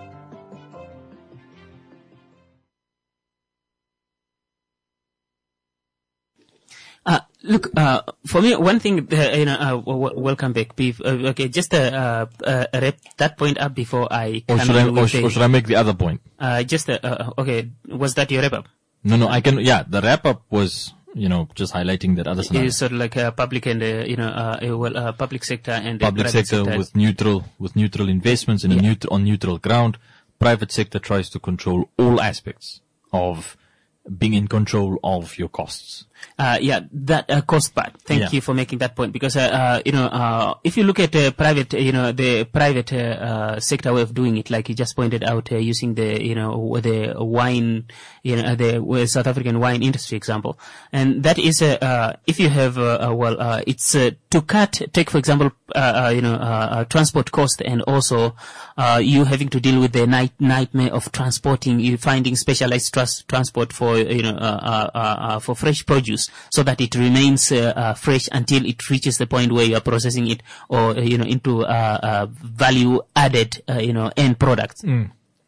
Uh, look, uh, for me, one thing, uh, you know, uh, w- welcome back, Beef. Uh, okay, just uh, uh, wrap that point up before I or come should I, with or, sh- or should I make the other point? Uh, just, uh, uh, okay, was that your wrap up? No, no, I can, yeah, the wrap up was, you know, just highlighting that other scenario. It's sort of like uh, public and, uh, you know, uh, well, uh, public sector and public uh, sector, sector with neutral, with neutral investments in yeah. a neut- on neutral ground. Private sector tries to control all aspects of being in control of your costs. Uh, yeah, that uh, cost part. Thank yeah. you for making that point, because uh, uh, you know, uh, if you look at uh, private, you know, the private uh, uh, sector way of doing it, like you just pointed out, uh, using the, you know, the wine, you know, the South African wine industry example, and that is, uh, uh if you have, uh, uh, well, uh, it's uh, to cut, take for example, uh, uh you know, uh, uh, transport cost, and also uh, you having to deal with the night nightmare of transporting, you finding specialized trans- transport for, you know, uh, uh, uh, for fresh produce, so that it remains uh, uh, fresh until it reaches the point where you are processing it, or uh, you know, into uh, uh, value added, uh, you know, end products. Mm.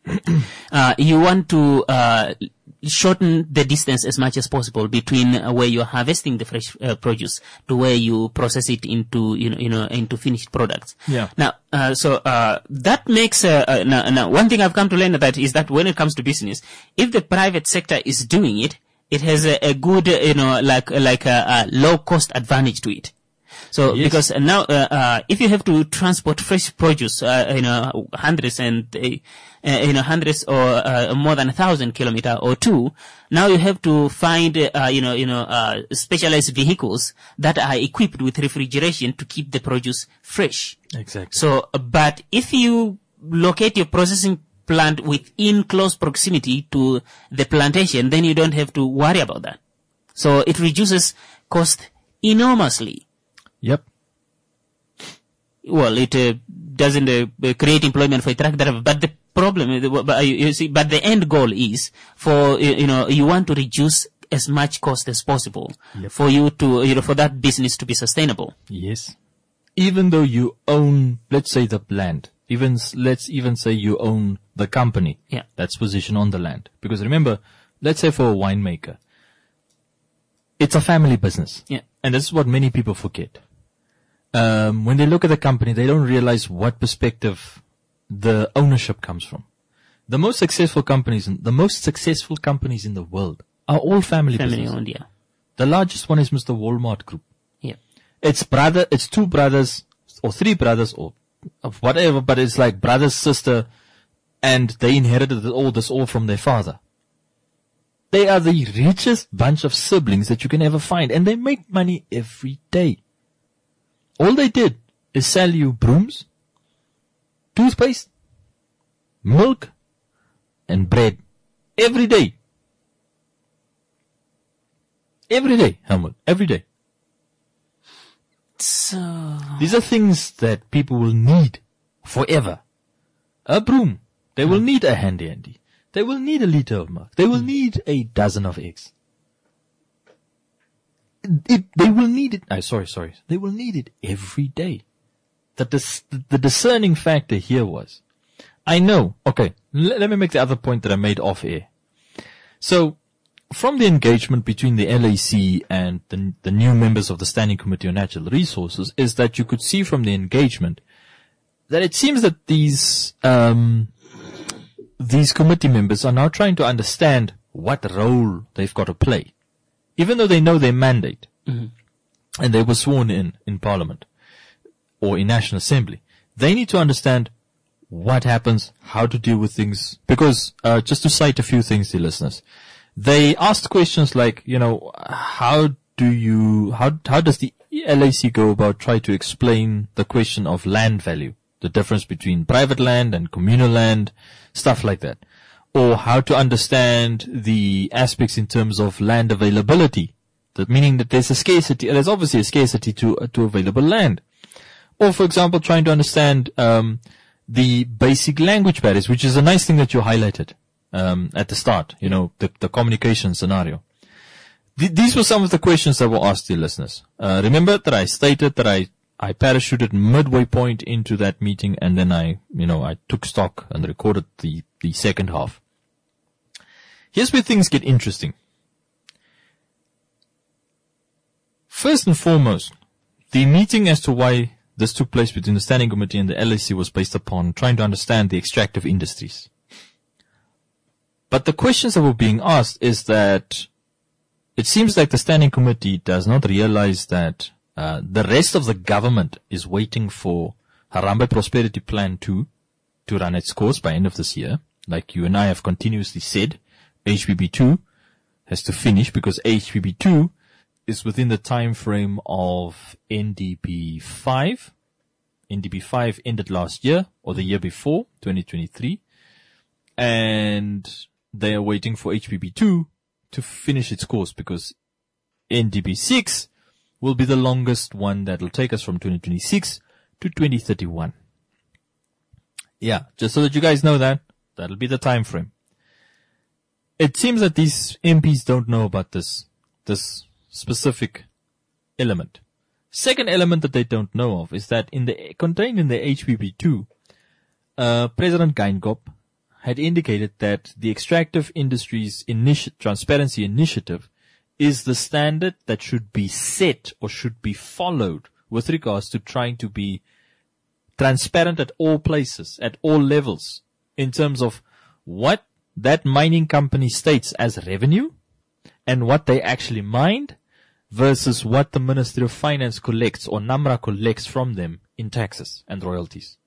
uh, you want to uh, shorten the distance as much as possible between uh, where you're harvesting the fresh uh, produce to where you process it into, you know, you know, into finished products. Yeah. Now, uh, so uh, that makes uh, uh, now, now one thing I've come to learn that is that when it comes to business, if the private sector is doing it, it has a, a good, uh, you know, like like a, a low cost advantage to it. So Yes. because uh, now, uh, uh, if you have to transport fresh produce, uh, you know, hundreds and, uh, uh, you know, hundreds or uh, more than a thousand kilometer or two, now you have to find, uh, you know, you know, uh, specialized vehicles that are equipped with refrigeration to keep the produce fresh. Exactly. So, uh, but if you locate your processing plant within close proximity to the plantation, then you don't have to worry about that. So it reduces cost enormously. Yep. Well, it uh, doesn't uh, create employment for a truck driver, but the problem, is, uh, you see, but the end goal is for, you know, you want to reduce as much cost as possible Yep. for you to, you know, for that business to be sustainable. Yes. Even though you own, let's say, the land, even s- let's even say you own the company Yeah. that's positioned on the land. Because remember, let's say for a winemaker, it's a family business. Yeah. And this is what many people forget. Um, when they look at the company, they don't realize what perspective the ownership comes from. The most successful companies, in, the most successful companies in the world are all family, Family business. owned, yeah. The largest one is Mister Walmart Group. Yeah. It's brother, it's two brothers or three brothers or of whatever, but it's like brother, sister, and they inherited all this all from their father. They are the richest bunch of siblings that you can ever find, and they make money every day. All they did is sell you brooms, toothpaste, milk, and bread every day. Every day, Helmut, every day. So, These are things that people will need forever. A broom. They will need a handy handy. They will need a liter of milk. They will need a dozen of eggs. It, they will need it. I sorry, sorry. They will need it every day. The, dis, the discerning factor here was, I know. Okay, l- let me make the other point that I made off air. So, from the engagement between the L A C and the, the new members of the Standing Committee on Natural Resources, is that you could see from the engagement that it seems that these um, these committee members are now trying to understand what role they've got to play, even though they know their mandate, mm-hmm. and they were sworn in in Parliament or in National Assembly. They need to understand what happens, how to deal with things, because uh, just to cite a few things to listeners. They asked questions like, you know, how do you, how, how does the L A C go about try to explain the question of land value, the difference between private land and communal land, stuff like that. Or how to understand the aspects in terms of land availability, that meaning that there's a scarcity, there's obviously a scarcity to, uh, to available land. Or for example, trying to understand, um, the basic language barriers, which is a nice thing that you highlighted. Um, at the start, you know, the, the communication scenario. Th- these were some of the questions that were asked to your listeners. Uh, remember that I stated that I, I parachuted midway point into that meeting, and then I, you know, I took stock and recorded the, the second half. Here's where things get interesting. First and foremost, the meeting as to why this took place between the Standing Committee and the L A C was based upon trying to understand the extractive industries. But the questions that were being asked is that it seems like the Standing Committee does not realize that uh, the rest of the government is waiting for Harambee Prosperity Plan two to run its course by end of this year. Like you and I have continuously said, H P B two has to finish because H P B two is within the time frame of N D P five. N D P five ended last year or the year before, twenty twenty-three. And they are waiting for H P B two to finish its course because N D P six will be the longest one that will take us from twenty twenty-six to twenty thirty-one. Yeah, just so that you guys know that, that'll be the time frame. It seems that these M Ps don't know about this, this specific element. Second element that they don't know of is that in the, contained in the H P B two, uh, President Geingob had indicated that the Extractive Industries Initi- Transparency Initiative is the standard that should be set or should be followed with regards to trying to be transparent at all places, at all levels, in terms of what that mining company states as revenue and what they actually mined versus what the Ministry of Finance collects or NAMRA collects from them in taxes and royalties.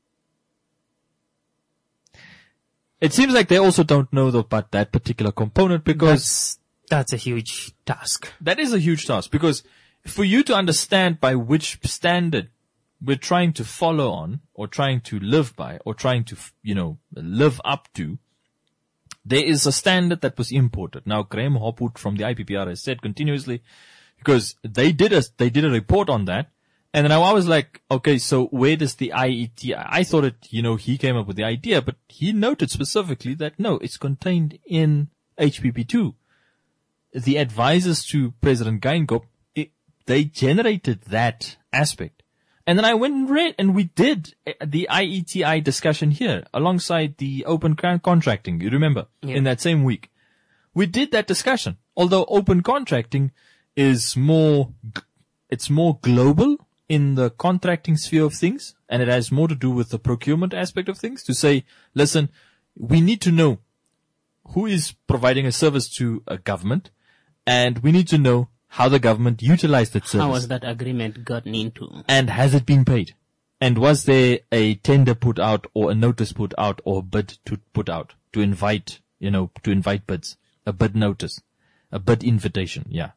It seems like they also don't know about that particular component because that's, that's a huge task. That is a huge task because for you to understand by which standard we're trying to follow on or trying to live by or trying to, you know, live up to, there is a standard that was imported. Now, Graham Hopwood from the I P P R has said continuously because they did a, they did a report on that. And then I was like, okay, so where does the I E T I, I thought it, you know, he came up with the idea, but he noted specifically that no, it's contained in H P P two. The advisors to President Geingob, it, they generated that aspect. And then I went and read, and we did the I E T I discussion here alongside the open contracting. You remember yeah. in that same week, we did that discussion. Although open contracting is more, it's more global in the contracting sphere of things, and it has more to do with the procurement aspect of things to say, listen, we need to know who is providing a service to a government, and we need to know how the government utilized that service. How was that agreement gotten into? And has it been paid? And was there a tender put out or a notice put out or a bid to put out to invite, you know, to invite bids, a bid notice, a bid invitation, yeah.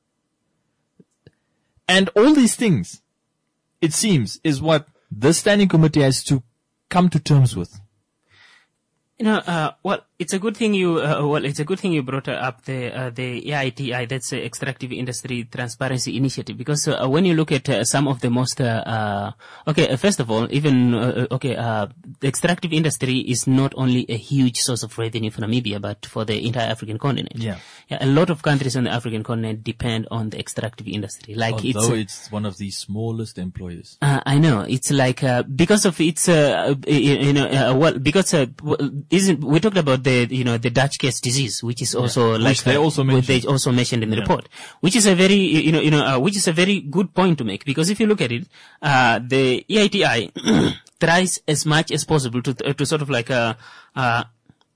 And all these things, it seems, is what the standing committee has to come to terms with. You know, uh, well, it's a good thing you, uh, well, it's a good thing you brought up the, uh, the E I T I, that's the Extractive Industry Transparency Initiative, because, uh, when you look at, uh, some of the most, uh, uh okay, uh, first of all, even, uh, okay, uh, the extractive industry is not only a huge source of revenue for Namibia, but for the entire African continent. Yeah. Yeah, a lot of countries on the African continent depend on the extractive industry. Like Although it's, uh, it's one of the smallest employers. Uh, I know. It's like, uh, because of its, uh, you, you know, uh, well, because, uh, isn't, we talked about the, you know, the Dutch case disease, which is also yeah. like, which they uh, also mentioned. They also mentioned in the yeah. report, which is a very, you know, you know, uh, which is a very good point to make, because if you look at it, uh, the E I T I tries as much as possible to, uh, to sort of like, uh, uh,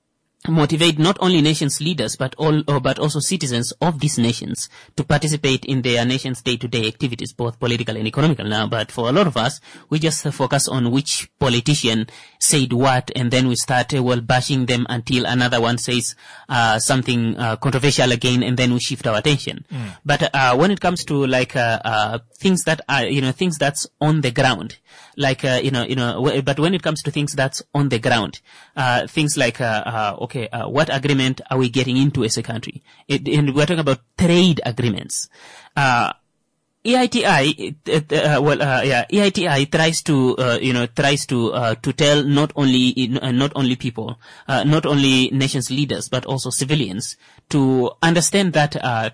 motivate not only nations leaders but all uh, but also citizens of these nations to participate in their nation's day-to-day activities, both political and economical now. But for a lot of us, we just uh, focus on which politician said what, and then we start uh, well bashing them until another one says uh, something uh, controversial again, and then we shift our attention. Mm. But uh, when it comes to like uh, uh, things that are, you know, things that's on the ground, like uh, you know, you know, w- but when it comes to things that's on the ground, uh, things like uh, uh, okay. Okay, uh, what agreement are we getting into as a country? It, and we're talking about trade agreements. Uh, E I T I, it, uh, well, uh, yeah, E I T I tries to, uh, you know, tries to, uh, to tell not only, uh, not only people, uh, not only nations leaders, but also civilians to understand that, uh,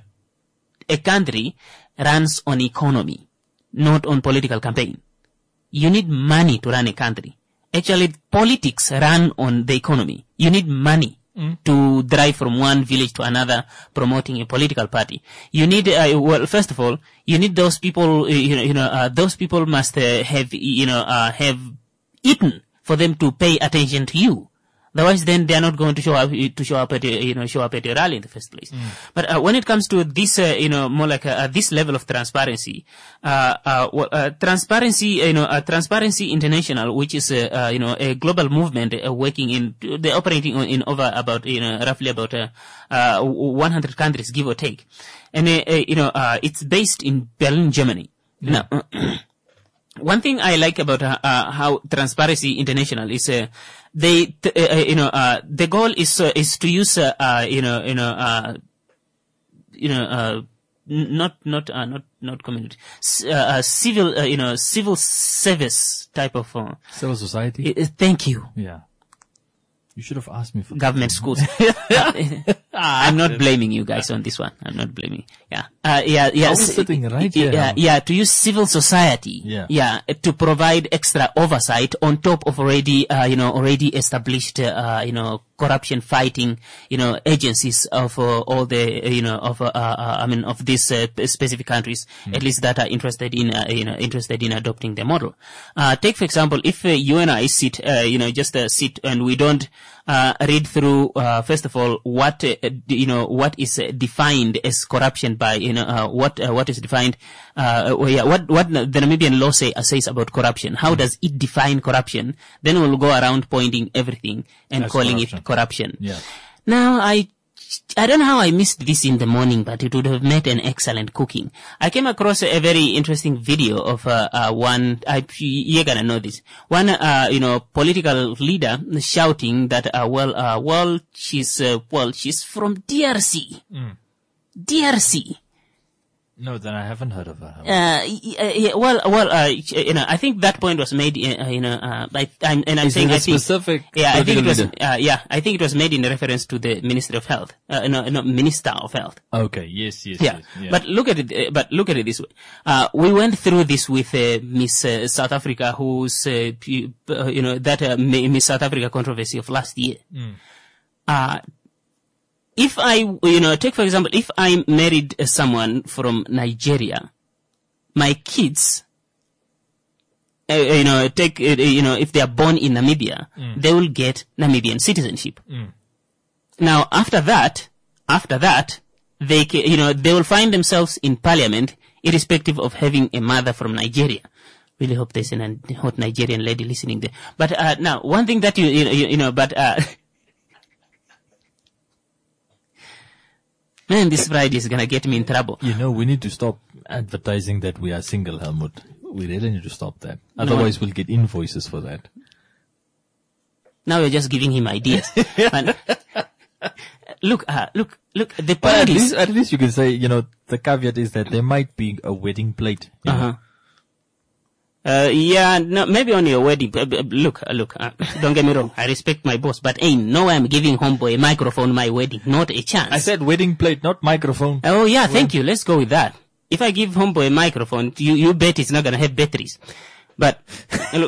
a country runs on economy, not on political campaign. You need money to run a country. Actually, politics run on the economy. You need money mm. to drive from one village to another, promoting a political party. You need, uh, well, first of all, you need those people, uh, you know, you know, uh, those people must uh, have, you know, uh, have eaten for them to pay attention to you. Otherwise, then they are not going to show up to show up at a, you know show up at a rally in the first place. Mm. But uh, when it comes to this, uh, you know, more like uh, this level of transparency, uh, uh, well, uh, transparency, you know, uh, Transparency International, which is uh, uh, you know a global movement uh, working in, they're operating in over about you know roughly about uh, uh, one hundred countries, give or take, and uh, uh, you know uh, it's based in Berlin, Germany. Yeah. Now, one thing I like about uh, uh, how Transparency International is, uh, they, th- uh, you know, uh, the goal is uh, is to use, uh, uh, you know, you know, uh, you know, uh, not not uh, not not community, C- uh, uh, civil, uh, you know, civil service type of uh, civil society. Uh, thank you. Yeah. You should have asked me for government schools. I'm not blaming you guys on this one. I'm not blaming. Yeah. Uh, yeah, yeah. I was sitting right here. Yeah, yeah, to use civil society. Yeah. Yeah, to provide extra oversight on top of already, uh, you know, already established, uh, you know, corruption fighting, you know, agencies of uh, all the, uh, you know, of, uh, uh, I mean, of these uh, specific countries, mm. at least that are interested in, uh, you know, interested in adopting the model. Uh, take, for example, if uh, you and I sit, uh, you know, just uh, sit and we don't uh, read through, uh, first of all, what, uh, you know, what is uh, defined as corruption by, you know, uh, what, uh, what is defined, uh, well, yeah, what, what the Namibian law say, uh, says about corruption. How mm. does it define corruption? Then we'll go around pointing everything and That's calling corruption. it corruption. Yeah. Now, I, I don't know how I missed this in the morning, but it would have made an excellent cooking. I came across a, a very interesting video of uh, uh, one. I, you're gonna know this. One, uh, you know, political leader shouting that, uh, well, uh, well, she's, uh, well, she's from D R C. Mm. D R C. No, then I haven't heard of her. Uh, yeah, well, well, uh, you know, I think that point was made, uh, you know, uh, by, I'm, and I'm Is saying, it a I think, specific yeah, I think it was, leader? uh, yeah, I think it was made in reference to the Ministry of Health, uh, no, no, Minister of Health. Okay, yes, yes, Yeah. yes. Yeah. But look at it, uh, but look at it this way. Uh, we went through this with, uh, Miss uh, South Africa, who's, uh, you, uh, you know, that, uh, Miss South Africa controversy of last year. Mm. Uh, If I, you know, take for example, if I married uh, someone from Nigeria, my kids, uh, you know, take, uh, you know, if they are born in Namibia, Mm. they will get Namibian citizenship. Mm. Now, after that, after that, they, ca- you know, they will find themselves in parliament, irrespective of having a mother from Nigeria. Really hope there's a hot Nigerian lady listening there. But uh, now, one thing that you, you know, you, you know, but. Uh, Man, this Friday is gonna get me in trouble. You know, we need to stop advertising that we are single, Helmut. We really need to stop that. Otherwise, no. we'll get invoices for that. Now you're just giving him ideas. Man, look, uh, look, look, the point at is... Least, at least you can say, you know, the caveat is that there might be a wedding plate. You uh-huh. know? Uh, yeah, no, maybe on your wedding. Uh, look, uh, look, uh, don't get me wrong. I respect my boss, but ain't no way I'm giving homeboy a microphone my wedding. Not a chance. I said wedding plate, not microphone. Oh yeah, thank you. Let's go with that. If I give homeboy a microphone, you, you bet it's not gonna have batteries. But, look.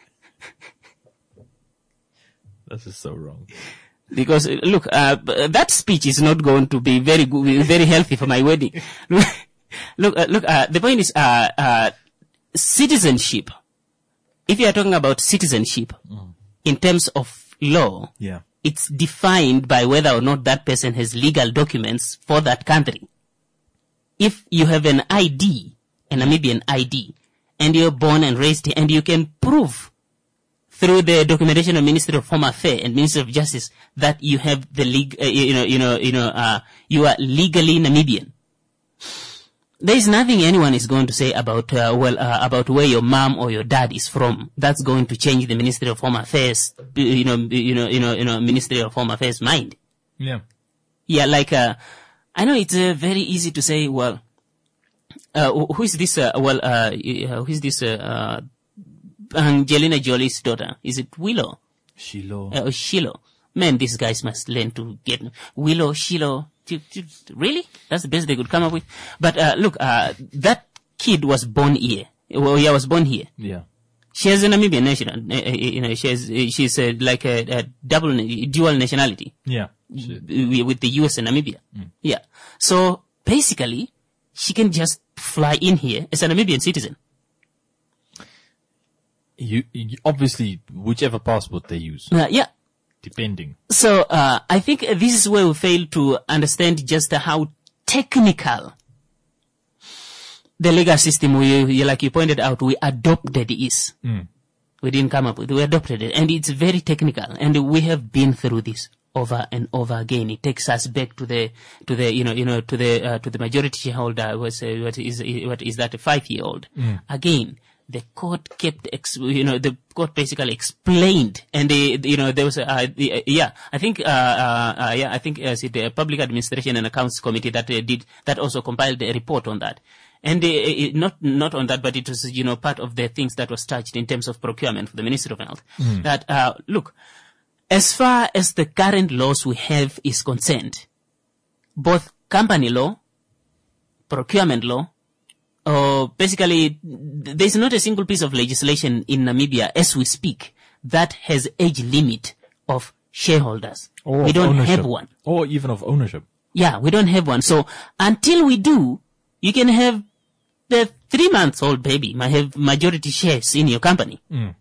This is so wrong. Because, uh, look, uh, that speech is not going to be very good, very healthy for my wedding. look, uh, look, uh, the point is, uh, uh, citizenship, if you are talking about citizenship mm. in terms of law, yeah. it's defined by whether or not that person has legal documents for that country. If you have an I D, a Namibian I D, and you're born and raised here, and you can prove through the documentation of Ministry of Home Affairs and Ministry of Justice that you have the leg, uh, you know, you know, you know, uh, you are legally Namibian. There is nothing anyone is going to say about, uh, well, uh, about where your mom or your dad is from. That's going to change the Ministry of Home Affairs, you know, you know, you know, you know, Ministry of Home Affairs mind. Yeah. Yeah, like, uh, I know it's uh, very easy to say, well, uh, who is this, uh, well, uh, who is this, uh, uh, Angelina Jolie's daughter? Is it Willow? Shiloh. Uh, Shiloh. Man, these guys must learn to get Willow, Shiloh. Really? That's the best they could come up with. But uh, look, uh, that kid was born here. Well, yeah, was born here. Yeah. She has a Namibian national. Uh, you know, she has, she's uh, like a, a double, dual nationality. Yeah. She, with the U S and Namibia. Mm. Yeah. So basically, she can just fly in here as a Namibian citizen. You, you obviously, whichever passport they use. Uh, yeah. Depending. So, uh, I think this is where we fail to understand just how technical the legal system we, like you pointed out, we adopted is. Mm. We didn't come up with, we adopted it. And it's very technical. And we have been through this over and over again. It takes us back to the, to the, you know, you know, to the, uh, to the majority shareholder, was, uh, what is, what is that, a five-year-old. Mm. Again, the court kept, ex- you know, the court basically explained, and they, you know, there was, a, uh, the, uh, yeah, I think, uh, uh, uh yeah, I think uh, the Public Administration and Accounts Committee that uh, did, that also compiled a report on that. And uh, it, not, not on that, but it was, you know, part of the things that was touched in terms of procurement for the Ministry of Health. Mm. That, uh, look, as far as the current laws we have is concerned, both company law, procurement law, or basically there's not a single piece of legislation in Namibia as we speak that has age limit of shareholders. Or we of don't ownership. have one. Or even of ownership. Yeah, we don't have one. So until we do, you can have the three months old baby might have majority shares in your company. Mm.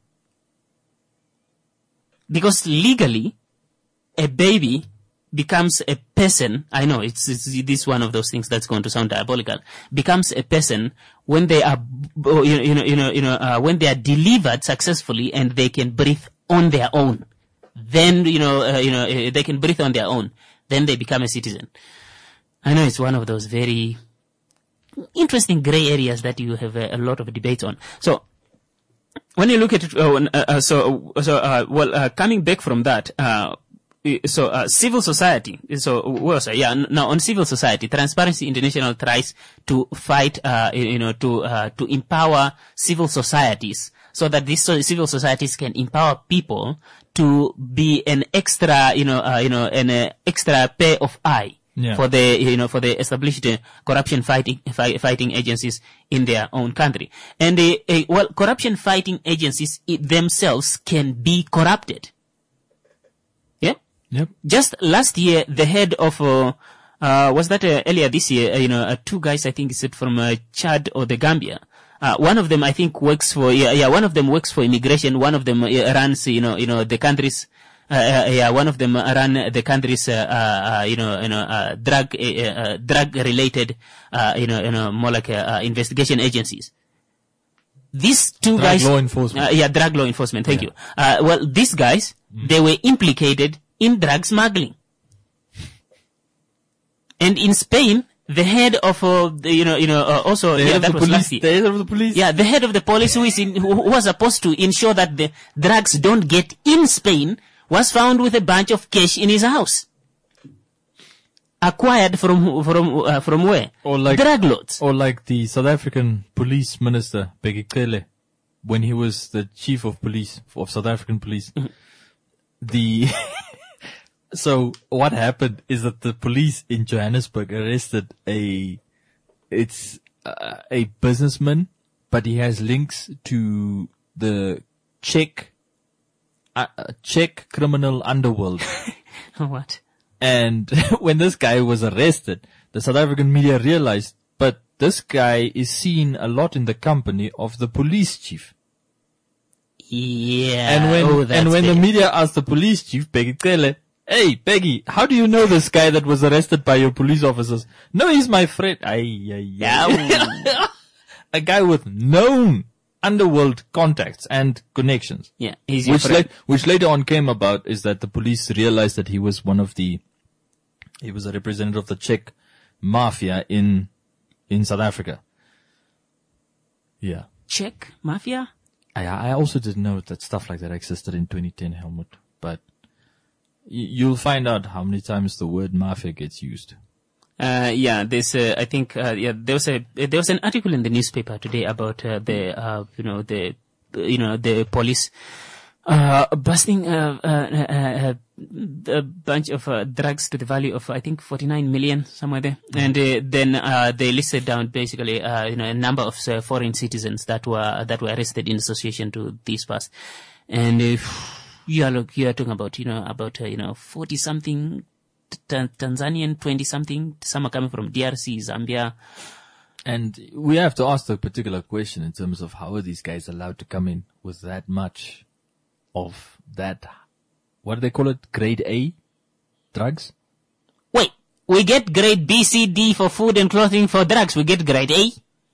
Because legally, a baby becomes a person. I know it's, it's this one of those things that's going to sound diabolical. Becomes a person when they are, you know, you know, you know, you know uh, when they are delivered successfully and they can breathe on their own. Then you know, uh, you know, uh, they can breathe on their own. Then they become a citizen. I know it's one of those very interesting gray areas that you have a, a lot of debate on. So when you look at it, uh, uh, so so uh, well, uh, coming back from that. Uh, So, uh, civil society, so, well, so, yeah, now on civil society, Transparency International tries to fight, uh, you know, to, uh, to empower civil societies so that these civil societies can empower people to be an extra, you know, uh, you know, an uh, extra pair of eye. Yeah. For the, you know, for the established uh, corruption fighting, fi- fighting agencies in their own country. And, uh, uh, well, corruption fighting agencies themselves can be corrupted. Yeah? Yep. Just last year, the head of, uh, uh, was that uh, earlier this year, uh, you know, uh, two guys, I think, is it from uh, Chad or the Gambia. Uh, one of them, I think, works for, yeah, yeah, one of them works for immigration. One of them uh, runs, you know, you know, the country's, uh, uh, yeah, one of them run the country's, uh, uh, you know, you know, uh, drug, uh, uh, drug-related, uh, you know, you know, more like, uh, uh, investigation agencies. These two drug guys. Drug law enforcement. Uh, yeah, drug law enforcement. Thank yeah. you. Uh, well, these guys, mm. they were implicated in drug smuggling. And in Spain, the head of, uh, the, you know, you know, uh, also, the yeah, head that of the was police, last year. the head of the police. Yeah, the head of the police who is in, who, who was supposed to ensure that the drugs don't get in Spain was found with a bunch of cash in his house. Acquired from, from, uh, from where? Or like, drug lords. Or like the South African police minister, Begekele, when he was the chief of police, of South African police. Mm-hmm. The, so what happened is that the police in Johannesburg arrested a, it's uh, a businessman, but he has links to the Czech, uh, Czech criminal underworld. What? And when this guy was arrested, the South African media realized, but this guy is seen a lot in the company of the police chief. Yeah. And when, oh, and when big. the media asked the police chief, Peggy Tele, hey, Peggy, how do you know this guy that was arrested by your police officers? No, he's my friend. Ay, ay, ay. A guy with known underworld contacts and connections. Yeah, he's your which, friend. la- which later on came about is that the police realized that he was one of the, he was a representative of the Czech mafia in, in South Africa. Yeah. Czech mafia? I, I also didn't know that stuff like that existed in twenty ten, Helmut. But y- you'll find out how many times the word mafia gets used. Uh, yeah, there's, uh, I think, uh, yeah, there was a, there was an article in the newspaper today about, uh, the, uh, you know, the, you know, the police, uh, busting, uh, uh, uh, a bunch of, uh, drugs to the value of, I think, forty-nine million, somewhere there. Mm-hmm. And, uh, then, uh, they listed down basically, uh, you know, a number of uh, foreign citizens that were, that were arrested in association to these bus. And, uh, you are, look, you are talking about, you know, about, uh, you know, forty something, Tanzanian, twenty something, some are coming from D R C, Zambia. And we have to ask the particular question in terms of how are these guys allowed to come in with that much of that, what do they call it, grade A drugs? Wait, we get grade B, C, D for food and clothing. For drugs, we get grade A?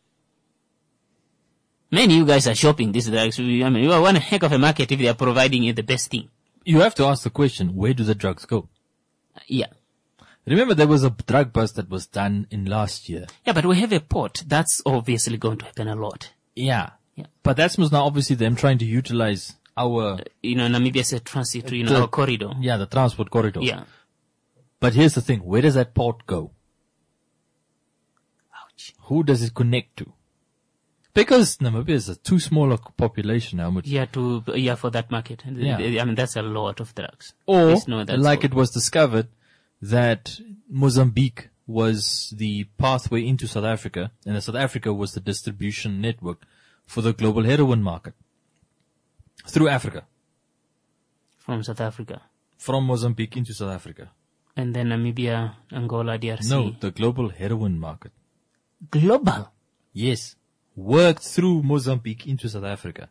Man, you guys are shopping these drugs. I mean, you are one heck of a market if they are providing you the best thing. You have to ask the question, where do the drugs go? Yeah. Remember there was a drug bust that was done in last year. Yeah, but we have a port. That's obviously going to happen a lot. Yeah. Yeah. But that's now obviously them trying to utilize our... Uh, you know, Namibia's a transit, you know, the, our corridor. Yeah, the transport corridor. Yeah. But here's the thing. Where does that port go? Ouch. Who does it connect to? Because Namibia is a too small a population now. Much. Yeah, to, yeah, for that market. Yeah. I mean, that's a lot of drugs. Or, Yes, no, that's like all. it was discovered that Mozambique was the pathway into South Africa, and South Africa was the distribution network for the global heroin market. Through Africa. From South Africa. From Mozambique into South Africa. And then Namibia, Angola, D R C. No, the global heroin market. Global? Yes. Worked through Mozambique into South Africa.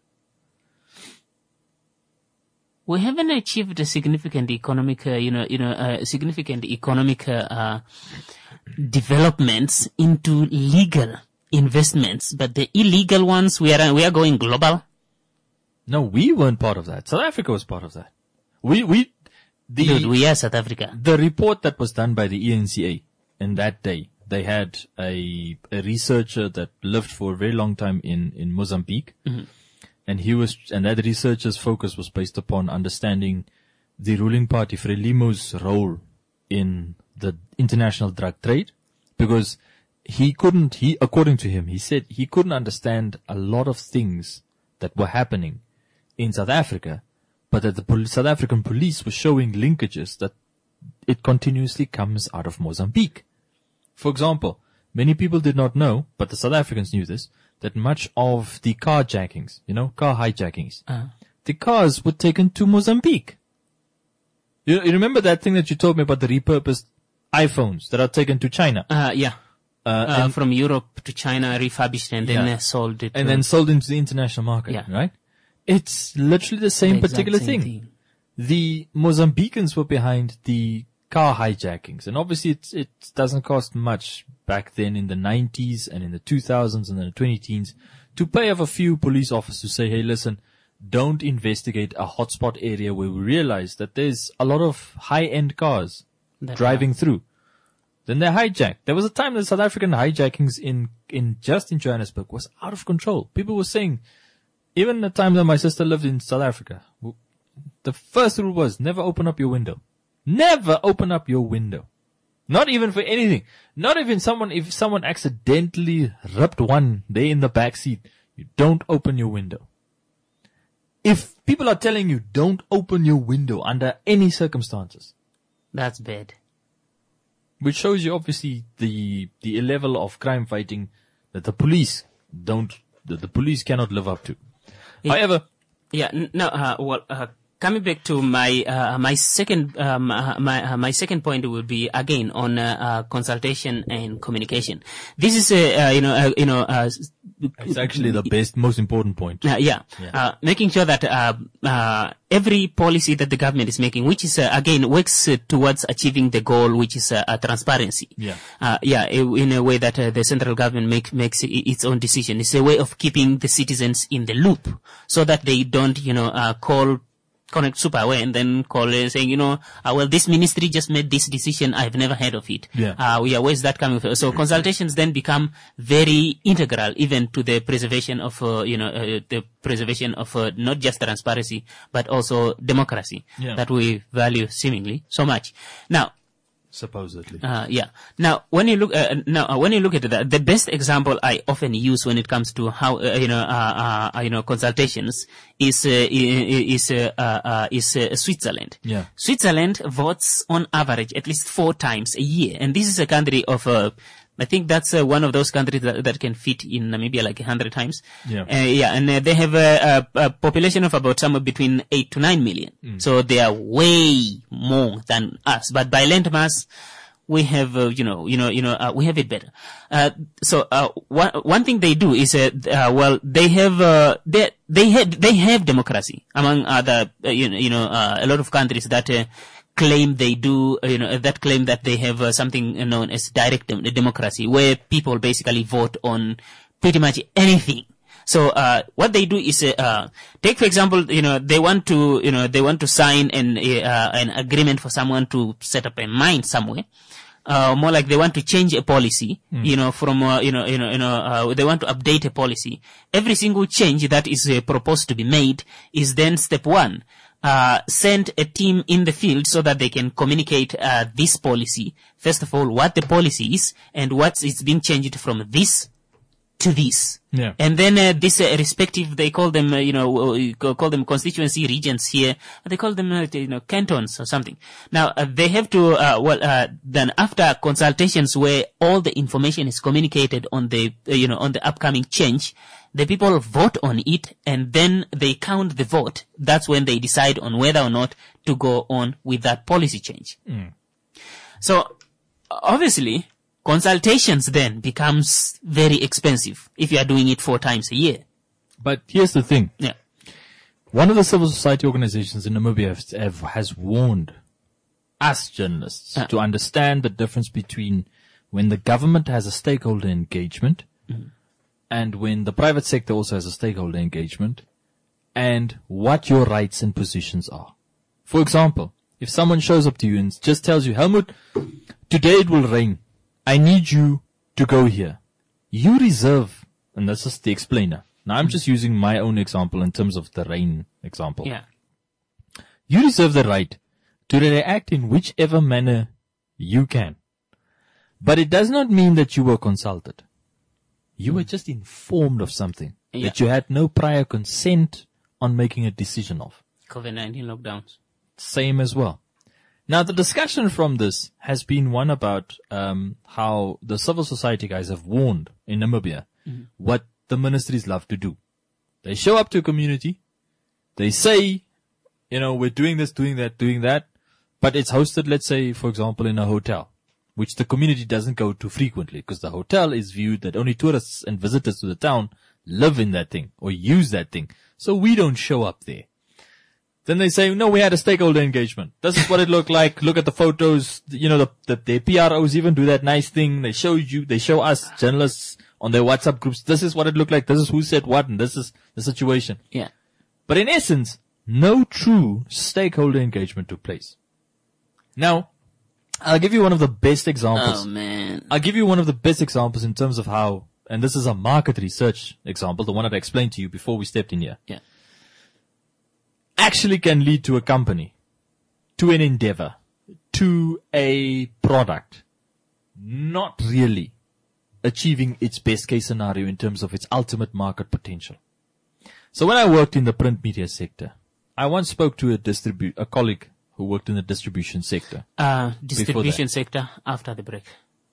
We haven't achieved a significant economic, uh, you know, you know, uh, significant economic, uh, uh, developments into legal investments, but the illegal ones, we are, we are going global. No, we weren't part of that. South Africa was part of that. We, we, the, Dude, we are South Africa. The report that was done by the E N C A in that day, they had a, a researcher that lived for a very long time in, in Mozambique. Mm-hmm. And he was, and that researcher's focus was based upon understanding the ruling party, Frelimo's role in the international drug trade, because he couldn't, he, according to him, he said he couldn't understand a lot of things that were happening in South Africa, but that the pol- South African police were showing linkages that it continuously comes out of Mozambique. For example, many people did not know, but the South Africans knew this, that much of the carjackings, you know, car hijackings, Uh. the cars were taken to Mozambique. You, you remember that thing that you told me about the repurposed iPhones that are taken to China? Uh, yeah. Uh, Uh, and, from Europe to China, refurbished and then Yeah. uh, sold it. and to- then sold into the international market, Yeah. right? It's literally the same The exact particular same thing. thing. The Mozambicans were behind the car hijackings, and obviously it, it doesn't cost much back then in the nineties and in the two thousands and in the twenty teens to pay off a few police officers to say, hey, listen, don't investigate a hotspot area where we realize that there's a lot of high-end cars That driving are- through. Then they're hijacked. There was a time that South African hijackings in, in just in Johannesburg was out of control. People were saying, even the time that my sister lived in South Africa, w- the first rule was never open up your window. Never open up your window. Not even for anything. Not even someone, if someone accidentally ripped one there in the back seat, you don't open your window. If people are telling you don't open your window under any circumstances, That's bad. which shows you obviously the, the level of crime fighting that the police don't, that the police cannot live up to. It- However, Yeah, n- no, uh, well, uh, coming back to my, uh, my second, um, uh, my, uh, my second point will be again on, uh, uh, consultation and communication. This is, uh, uh you know, uh, you know, uh, it's actually the best, most important point. Uh, yeah, Yeah. Uh, making sure that uh, uh, every policy that the government is making, which is uh, again works uh, towards achieving the goal, which is uh, uh, transparency. Yeah. Uh, yeah, i- in a way that uh, the central government make, makes i- its own decision. It's a way of keeping the citizens in the loop, so that they don't, you know, uh, call. Connect Superway and then call uh, saying, you know, uh, well, this ministry just made this decision. I've never heard of it. Yeah. Uh, yeah, where's that coming from? So consultations then become very integral even to the preservation of, uh, you know, uh, the preservation of uh, not just transparency, but also democracy Yeah. that we value seemingly so much. Now, Supposedly. uh, yeah. Now, when you look, uh, now uh, when you look at that, the best example I often use when it comes to how uh, you know, uh, uh, you know, consultations is uh, is uh, uh, is uh, Switzerland. Yeah. Switzerland votes on average at least four times a year, and this is a country of. Uh, I think that's uh, one of those countries that, that can fit in Namibia like a hundred times. Yeah. Uh, yeah, and uh, they have a, a, a population of about somewhere between eight to nine million. Mm. So they are way more than us. But by land mass, we have, uh, you know, you know, you know, uh, we have it better. Uh, so uh, one one thing they do is, uh, uh, well, they have, uh, they they have they have democracy among other, uh, you know, you know, uh, a lot of countries that. Uh, claim they do, uh, you know, that claim that they have uh, something known as direct dem- democracy, where people basically vote on pretty much anything. So, uh, what they do is, uh, uh, take for example, you know, they want to, you know, they want to sign an, uh, an agreement for someone to set up a mine somewhere. Uh, more like they want to change a policy, Mm. you know, from, uh, you know, you know, you know, uh, they want to update a policy. Every single change that is uh, proposed to be made is then step one. Uh, send a team in the field so that they can communicate uh, this policy. First of all, what the policy is and what is being changed from this to this. Yeah. And then uh, this uh, respective, they call them, uh, you know, uh, you call them constituency regions here. They call them, uh, you know, cantons or something. Now, uh, they have to, uh, well, uh, then after consultations where all the information is communicated on the, uh, you know, on the upcoming change, the people vote on it and then they count the vote. That's when they decide on whether or not to go on with that policy change. Mm. So, obviously, consultations then becomes very expensive if you are doing it four times a year. But here's the thing. Yeah. One of the civil society organizations in Namibia has, have, has warned us journalists Uh. to understand the difference between when the government has a stakeholder engagement Mhm. and when the private sector also has a stakeholder engagement, and what your rights and positions are. For example, if someone shows up to you and just tells you, Helmut, today it will rain. I need you to go here. You reserve, and this is the explainer. Now I'm just using my own example in terms of the rain example. Yeah. You reserve the right to react in whichever manner you can. But it does not mean that you were consulted. You were just informed of something Yeah. that you had no prior consent on making a decision of. COVID nineteen lockdowns. Same as well. Now, the discussion from this has been one about um, how the civil society guys have warned in Namibia Mhm. what the ministries love to do. They show up to a community, they say, you know, we're doing this, doing that, doing that, but it's hosted, let's say, for example, in a hotel, which the community doesn't go to frequently because the hotel is viewed that only tourists and visitors to the town live in that thing or use that thing. So we don't show up there. Then they say, no, we had a stakeholder engagement. This is what it looked like. Look at the photos. You know, the, the, the P R Os even do that nice thing. They show you, they show us journalists on their WhatsApp groups. This is what it looked like. This is who said what and this is the situation. Yeah. But in essence, no true stakeholder engagement took place. Now, I'll give you one of the best examples. Oh, man. I'll give you one of the best examples in terms of how, and this is a market research example, the one that I explained to you before we stepped in here. Yeah. Actually can lead to a company, to an endeavor, to a product, not really achieving its best case scenario in terms of its ultimate market potential. So when I worked in the print media sector, I once spoke to a distribu- a colleague who worked in the distribution sector. Uh, Before distribution that. sector after the break.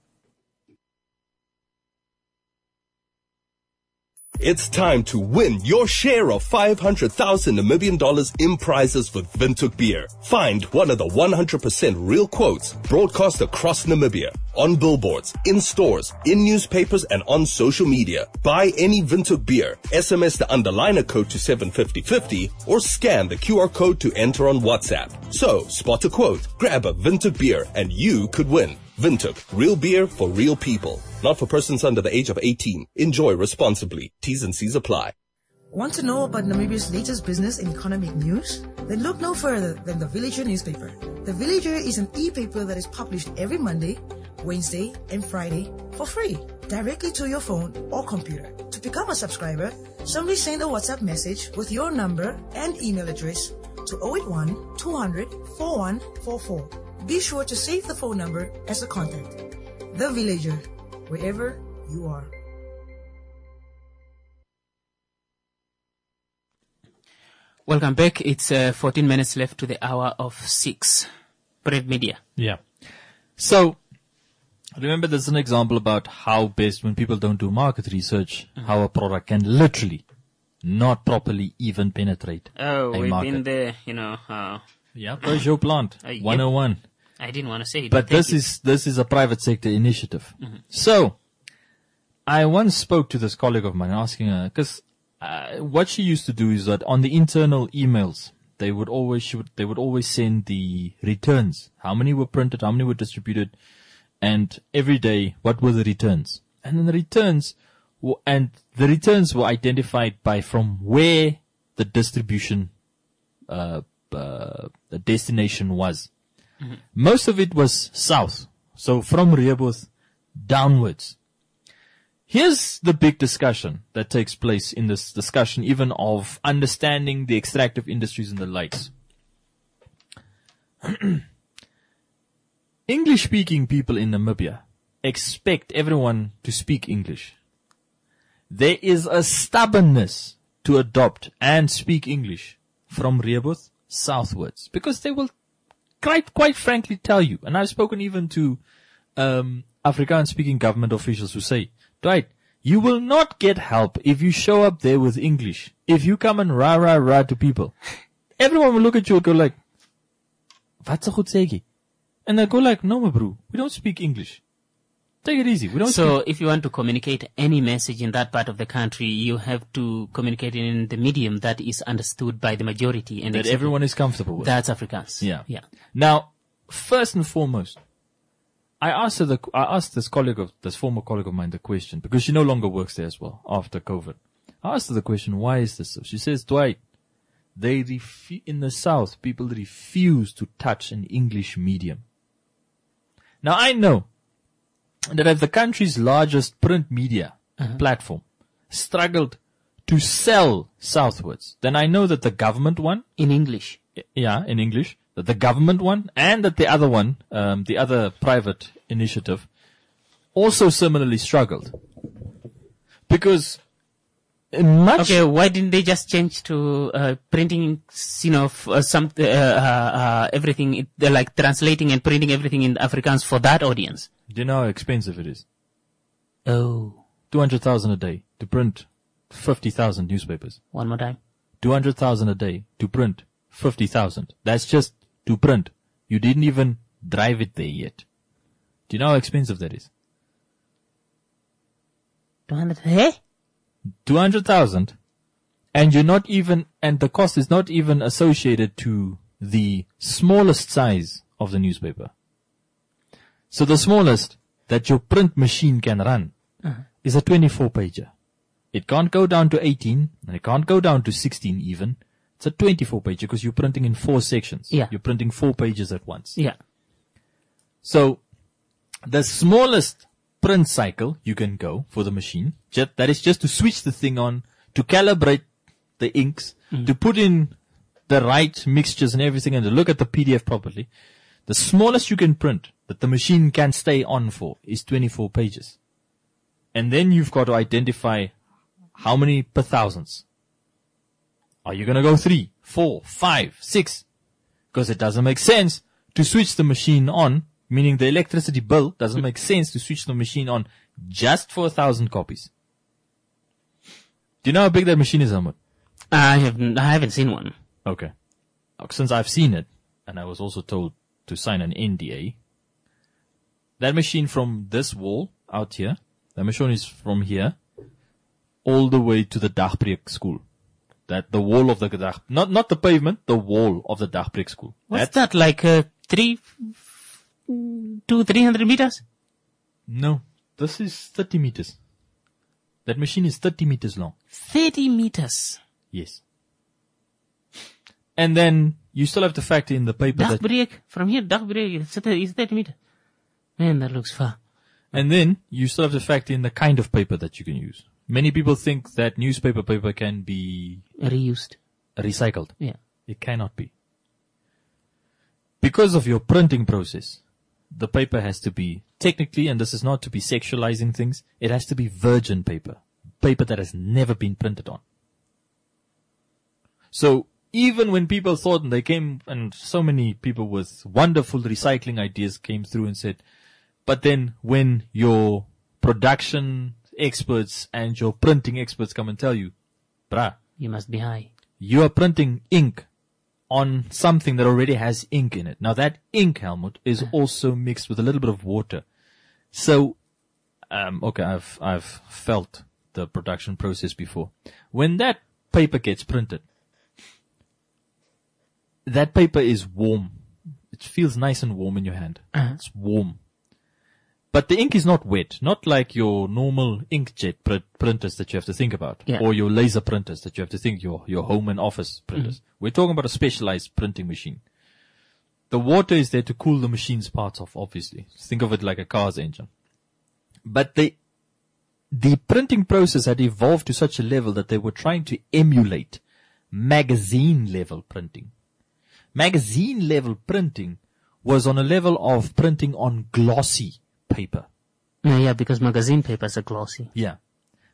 It's time to win your share of five hundred thousand Namibian dollars in prizes with Windhoek Beer. Find one of the one hundred percent real quotes broadcast across Namibia, on billboards, in stores, in newspapers, and on social media. Buy any Windhoek Beer, S M S the underliner code to seven fifty fifty, or scan the Q R code to enter on WhatsApp. So, spot a quote, grab a Windhoek Beer, and you could win. Windhoek, real beer for real people. Not for persons under the age of eighteen. Enjoy responsibly. T's and C's apply. Want to know about Namibia's latest business and economic news? Then look no further than The Villager newspaper. The Villager is an e-paper that is published every Monday, Wednesday, and Friday for free, directly to your phone or computer. To become a subscriber, simply send a WhatsApp message with your number and email address to zero eight one, two hundred, forty-one forty-four. Be sure to save the phone number as a contact. The Villager, wherever you are. Welcome back. It's uh, fourteen minutes left to the hour of six. Brave Media. Yeah. So, remember there's an example about how best when people don't do market research, Mm-hmm. how a product can literally not properly even penetrate Oh, a we've market. been there, you know. Uh, Yeah, Peugeot plant, Uh, yep. one oh one. I didn't want to say it. But thank this you. is, this is a private sector initiative. Mhm. So, I once spoke to this colleague of mine asking her, cause, uh, what she used to do is that on the internal emails, they would always, she would, they would always send the returns. How many were printed, how many were distributed, and every day, what were the returns? And then the returns, were, and the returns were identified by from where the distribution, uh, uh, the destination was. Mhm. Most of it was south. So from Rehoboth downwards. Here's the big discussion that takes place in this discussion even of understanding the extractive industries and the likes. English speaking people in Namibia expect everyone to speak English. there is a stubbornness to adopt and speak English from Rehoboth southwards, because they will quite, quite frankly tell you, and I've spoken even to um, Afrikaans-speaking government officials who say, right, you will not get help if you show up there with English. If you come and rah, rah, rah to people, everyone will look at you and go like, "Wat se goed sê jy?" And they'll go like, "No, my bro, we don't speak English. Take it easy. We don't." So speak. if you want to communicate any message in that part of the country, you have to communicate in the medium that is understood by the majority and that exactly, everyone is comfortable with. That's Afrikaans. Yeah. Yeah. Now, first and foremost, I asked her the, I asked this colleague of, this former colleague of mine the question, because she no longer works there as well after COVID. I asked her the question, why is this so? She says, Dwight, they refu- in the South, people refuse to touch an English medium. Now I know that if the country's largest print media uh-huh. platform struggled to sell southwards, then I know that the government one, in English, yeah, in English, that the government one and that the other one, um, the other private initiative, also similarly struggled. Because much... Okay, why didn't they just change to uh, printing, you know, f- uh, some, uh, uh, uh, everything, it, they're like translating and printing everything in Afrikaans for that audience? Do you know how expensive it is? Oh. two hundred thousand a day to print fifty thousand newspapers. One more time. two hundred thousand a day to print fifty thousand. That's just to print. You didn't even drive it there yet. Do you know how expensive that is? two hundred, eh? two hundred thousand, and you're not even, and the cost is not even associated to the smallest size of the newspaper. So the smallest that your print machine can run uh-huh. is a twenty-four pager. It can't go down to eighteen, and it can't go down to sixteen even. It's a twenty-four pager because you're printing in four sections. Yeah. You're printing four pages at once. Yeah. So the smallest print cycle you can go for the machine, just, that is just to switch the thing on, to calibrate the inks, mm. to put in the right mixtures and everything, and to look at the P D F properly. The smallest you can print that the machine can stay on for is twenty-four pages. And then you've got to identify how many per thousands. Are you going to go three, four, five, six? Because it doesn't make sense to switch the machine on, meaning the electricity bill doesn't make sense to switch the machine on just for a thousand copies. Do you know how big that machine is, Ahmed? I haven't, I haven't seen one. Okay. Since I've seen it, and I was also told to sign an N D A, that machine from this wall out here, that machine is from here, all the way to the Dagbreek school. That the wall of the Dag, not, not the pavement, the wall of the Dagbreek school. What's That's, that, like, uh, three, two, three hundred meters? No, this is thirty meters. That machine is thirty meters long. thirty meters? Yes. And then you still have to factor in the paper. Dagbreek, from here, Dagbreek is thirty meters. Man, that looks far. And then you still have to factor in the kind of paper that you can use. Many people think that newspaper paper can be reused, recycled. Yeah. It cannot be. Because of your printing process, the paper has to be technically, and this is not to be sexualizing things, it has to be virgin paper. Paper that has never been printed on. So even when people thought, and they came, and so many people with wonderful recycling ideas came through and said, but then when your production experts and your printing experts come and tell you, bruh, you must be high. You are printing ink on something that already has ink in it. Now that ink, Helmut, is also mixed with a little bit of water. So, um, okay, I've, I've felt the production process before. When that paper gets printed, that paper is warm. It feels nice and warm in your hand. Uh-huh. It's warm. But the ink is not wet, not like your normal inkjet pr- printers that you have to think about, yeah. or your laser printers that you have to think, your, your home and office printers. Mm-hmm. We're talking about a specialized printing machine. The water is there to cool the machine's parts off, obviously. Think of it like a car's engine. But the, the printing process had evolved to such a level that they were trying to emulate magazine level printing. Magazine level printing was on a level of printing on glossy paper. Yeah, yeah, because magazine papers are glossy. Yeah.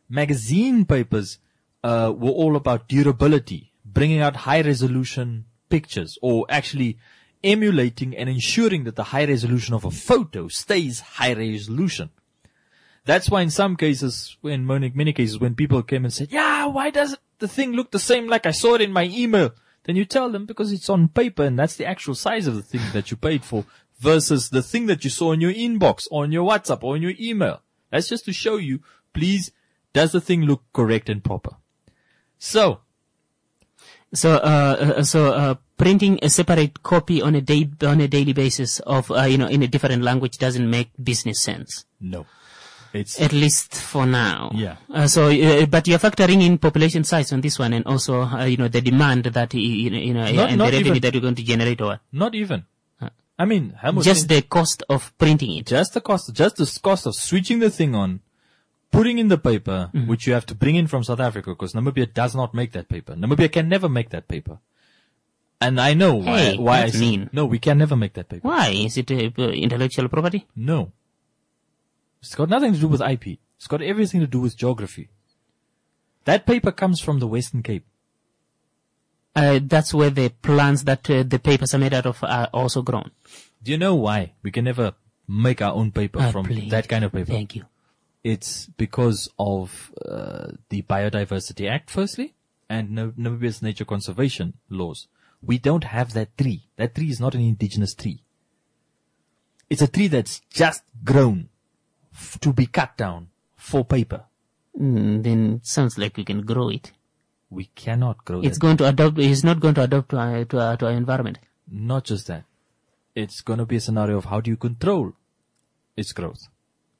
Magazine papers uh, were all about durability, bringing out high resolution pictures, or actually emulating and ensuring that the high resolution of a photo stays high resolution. That's why in some cases, in many, many cases, when people came and said, yeah, why does the thing look the same like I saw it in my email? Then you tell them because it's on paper and that's the actual size of the thing that you paid for versus the thing that you saw in your inbox or on your WhatsApp or in your email. That's just to show you, please, does the thing look correct and proper? So, So, uh, uh, so, uh, printing a separate copy on a day, on a daily basis of, uh, you know, in a different language doesn't make business sense. No. It's at least for now. Yeah. Uh, so, uh, but you're factoring in population size on this one, and also, uh, you know, the demand that you know, you know, Not- and not the revenue even- that you're going to generate, or Not even. I mean, how much? just the cost of printing it. Just the cost, just the cost of switching the thing on, putting in the paper, Mhm. which you have to bring in from South Africa, because Namibia does not make that paper. Namibia can never make that paper. And I know why, Hey, why I that's say- mean. no, we can never make that paper. Why is it uh, uh, intellectual property? No. It's got nothing to do with I P. It's got everything to do with geography. That paper comes from the Western Cape. Uh, that's where the plants that uh, the papers are made out of are also grown. Do you know why we can never make our own paper Ah, from please. that kind of paper? Thank you. It's because of uh, the Biodiversity Act, firstly, and Nam- Namibia's nature conservation laws. We don't have that tree. That tree is not an indigenous tree. It's a tree that's just grown f- to be cut down for paper. Mm, then it sounds like we can grow it. We cannot grow It's that. going to adopt. It's not going to adopt to our, to our, to our environment. Not just that. It's going to be a scenario of how do you control its growth?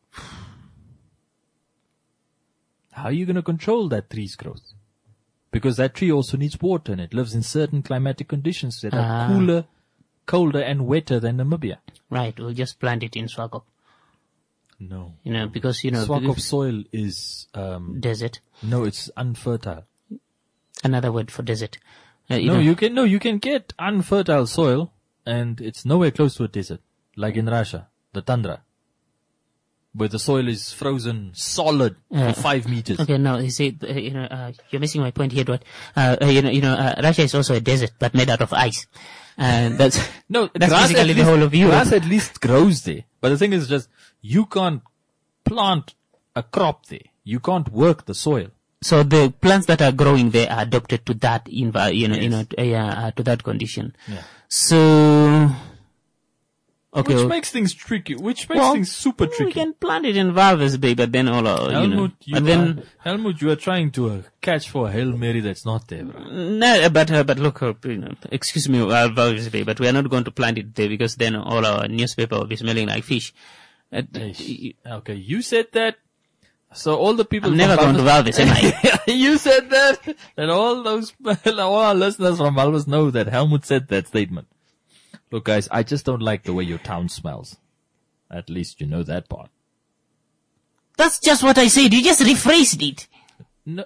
How are you going to control that tree's growth? Because that tree also needs water and it lives in certain climatic conditions that Ah. are cooler, colder and wetter than Namibia. Right. We'll just plant it in Swakop. No. You know, because, you know, Swakop because- soil is, um, Desert. no, it's unfertile. Another word for desert. Uh, no, know- you can, no, you can get unfertile soil and it's nowhere close to a desert. Like in Russia, the tundra. Where the soil is frozen solid Uh, for five meters. Okay, no, you see, uh, you know, uh, you're missing my point here, Dwight. Uh, uh, you know, you know, uh, Russia is also a desert, but made out of ice. And that's, No, that's grass basically at the least- whole of Europe. Grass at least grows there. But the thing is just, you can't plant a crop there. You can't work the soil. So the plants that are growing there are adapted to that envi- you know, you Yes. know, uh, yeah, uh, to that condition. Yeah. So, okay. Which well- makes things tricky, which makes well, things super We tricky. can plant it in Walvis Bay, but then all, uh, you know, Helmut, you, but then, are, Helmut, you are trying to uh, catch for a Hail Mary that's not there, bro. no, but, uh, but look, uh, you know, excuse me, uh, Walvis Bay, but we are not going to plant it there because then all our newspaper will be smelling like fish. Uh, Okay, you said that. So all the people. I'm from never going to Walvis, am I? You said that, and all those, all our listeners from Walvis know that Helmut said that statement. Look, guys, I just don't like the way your town smells. At least you know that part. That's just what I said. You just rephrased it. No.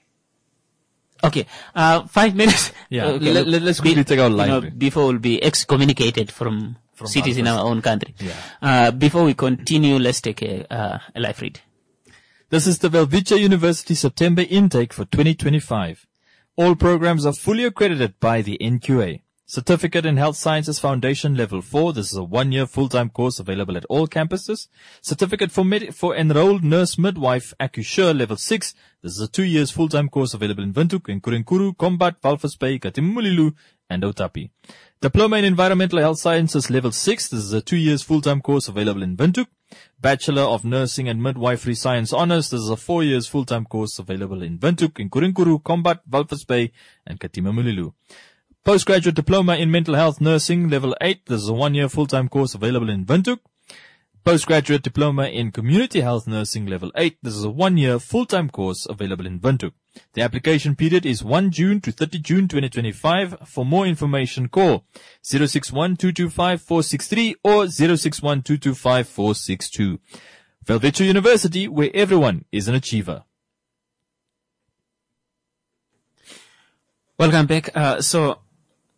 Okay, uh, five minutes. Yeah, Okay, let- look, let's quickly take our you line know, break. before we'll be excommunicated from, From cities in Walvis. our own country. Yeah. Uh, before we continue, let's take a, uh, a live read. This is the Velvicha University September intake for twenty twenty-five. All programs are fully accredited by the N Q A. Certificate in Health Sciences Foundation Level four. This is a one-year full-time course available at all campuses. Certificate for med- for Enrolled Nurse Midwife Accoucheur Level six. This is a two years full-time course available in Windhoek, in Kurinkuru, Kombat, Walvis Bay, Katimulilu, and Otapi. Diploma in Environmental Health Sciences Level six. This is a two years full-time course available in Windhoek. Bachelor of Nursing and Midwifery Science Honours. This is a four years full-time course available in Windhoek, in Kurinkuru, Kombat, Walvis Bay, and Katimulilu. Postgraduate Diploma in Mental Health Nursing Level eight. This is a one-year full-time course available in Windhoek. Postgraduate Diploma in Community Health Nursing Level eight. This is a one-year full-time course available in Windhoek. The application period is first June to thirtieth June twenty twenty-five. For more information, call zero six one two two five four six three or zero six one two two five four six two. Velvicha University, where everyone is an achiever. Welcome back. Uh, so,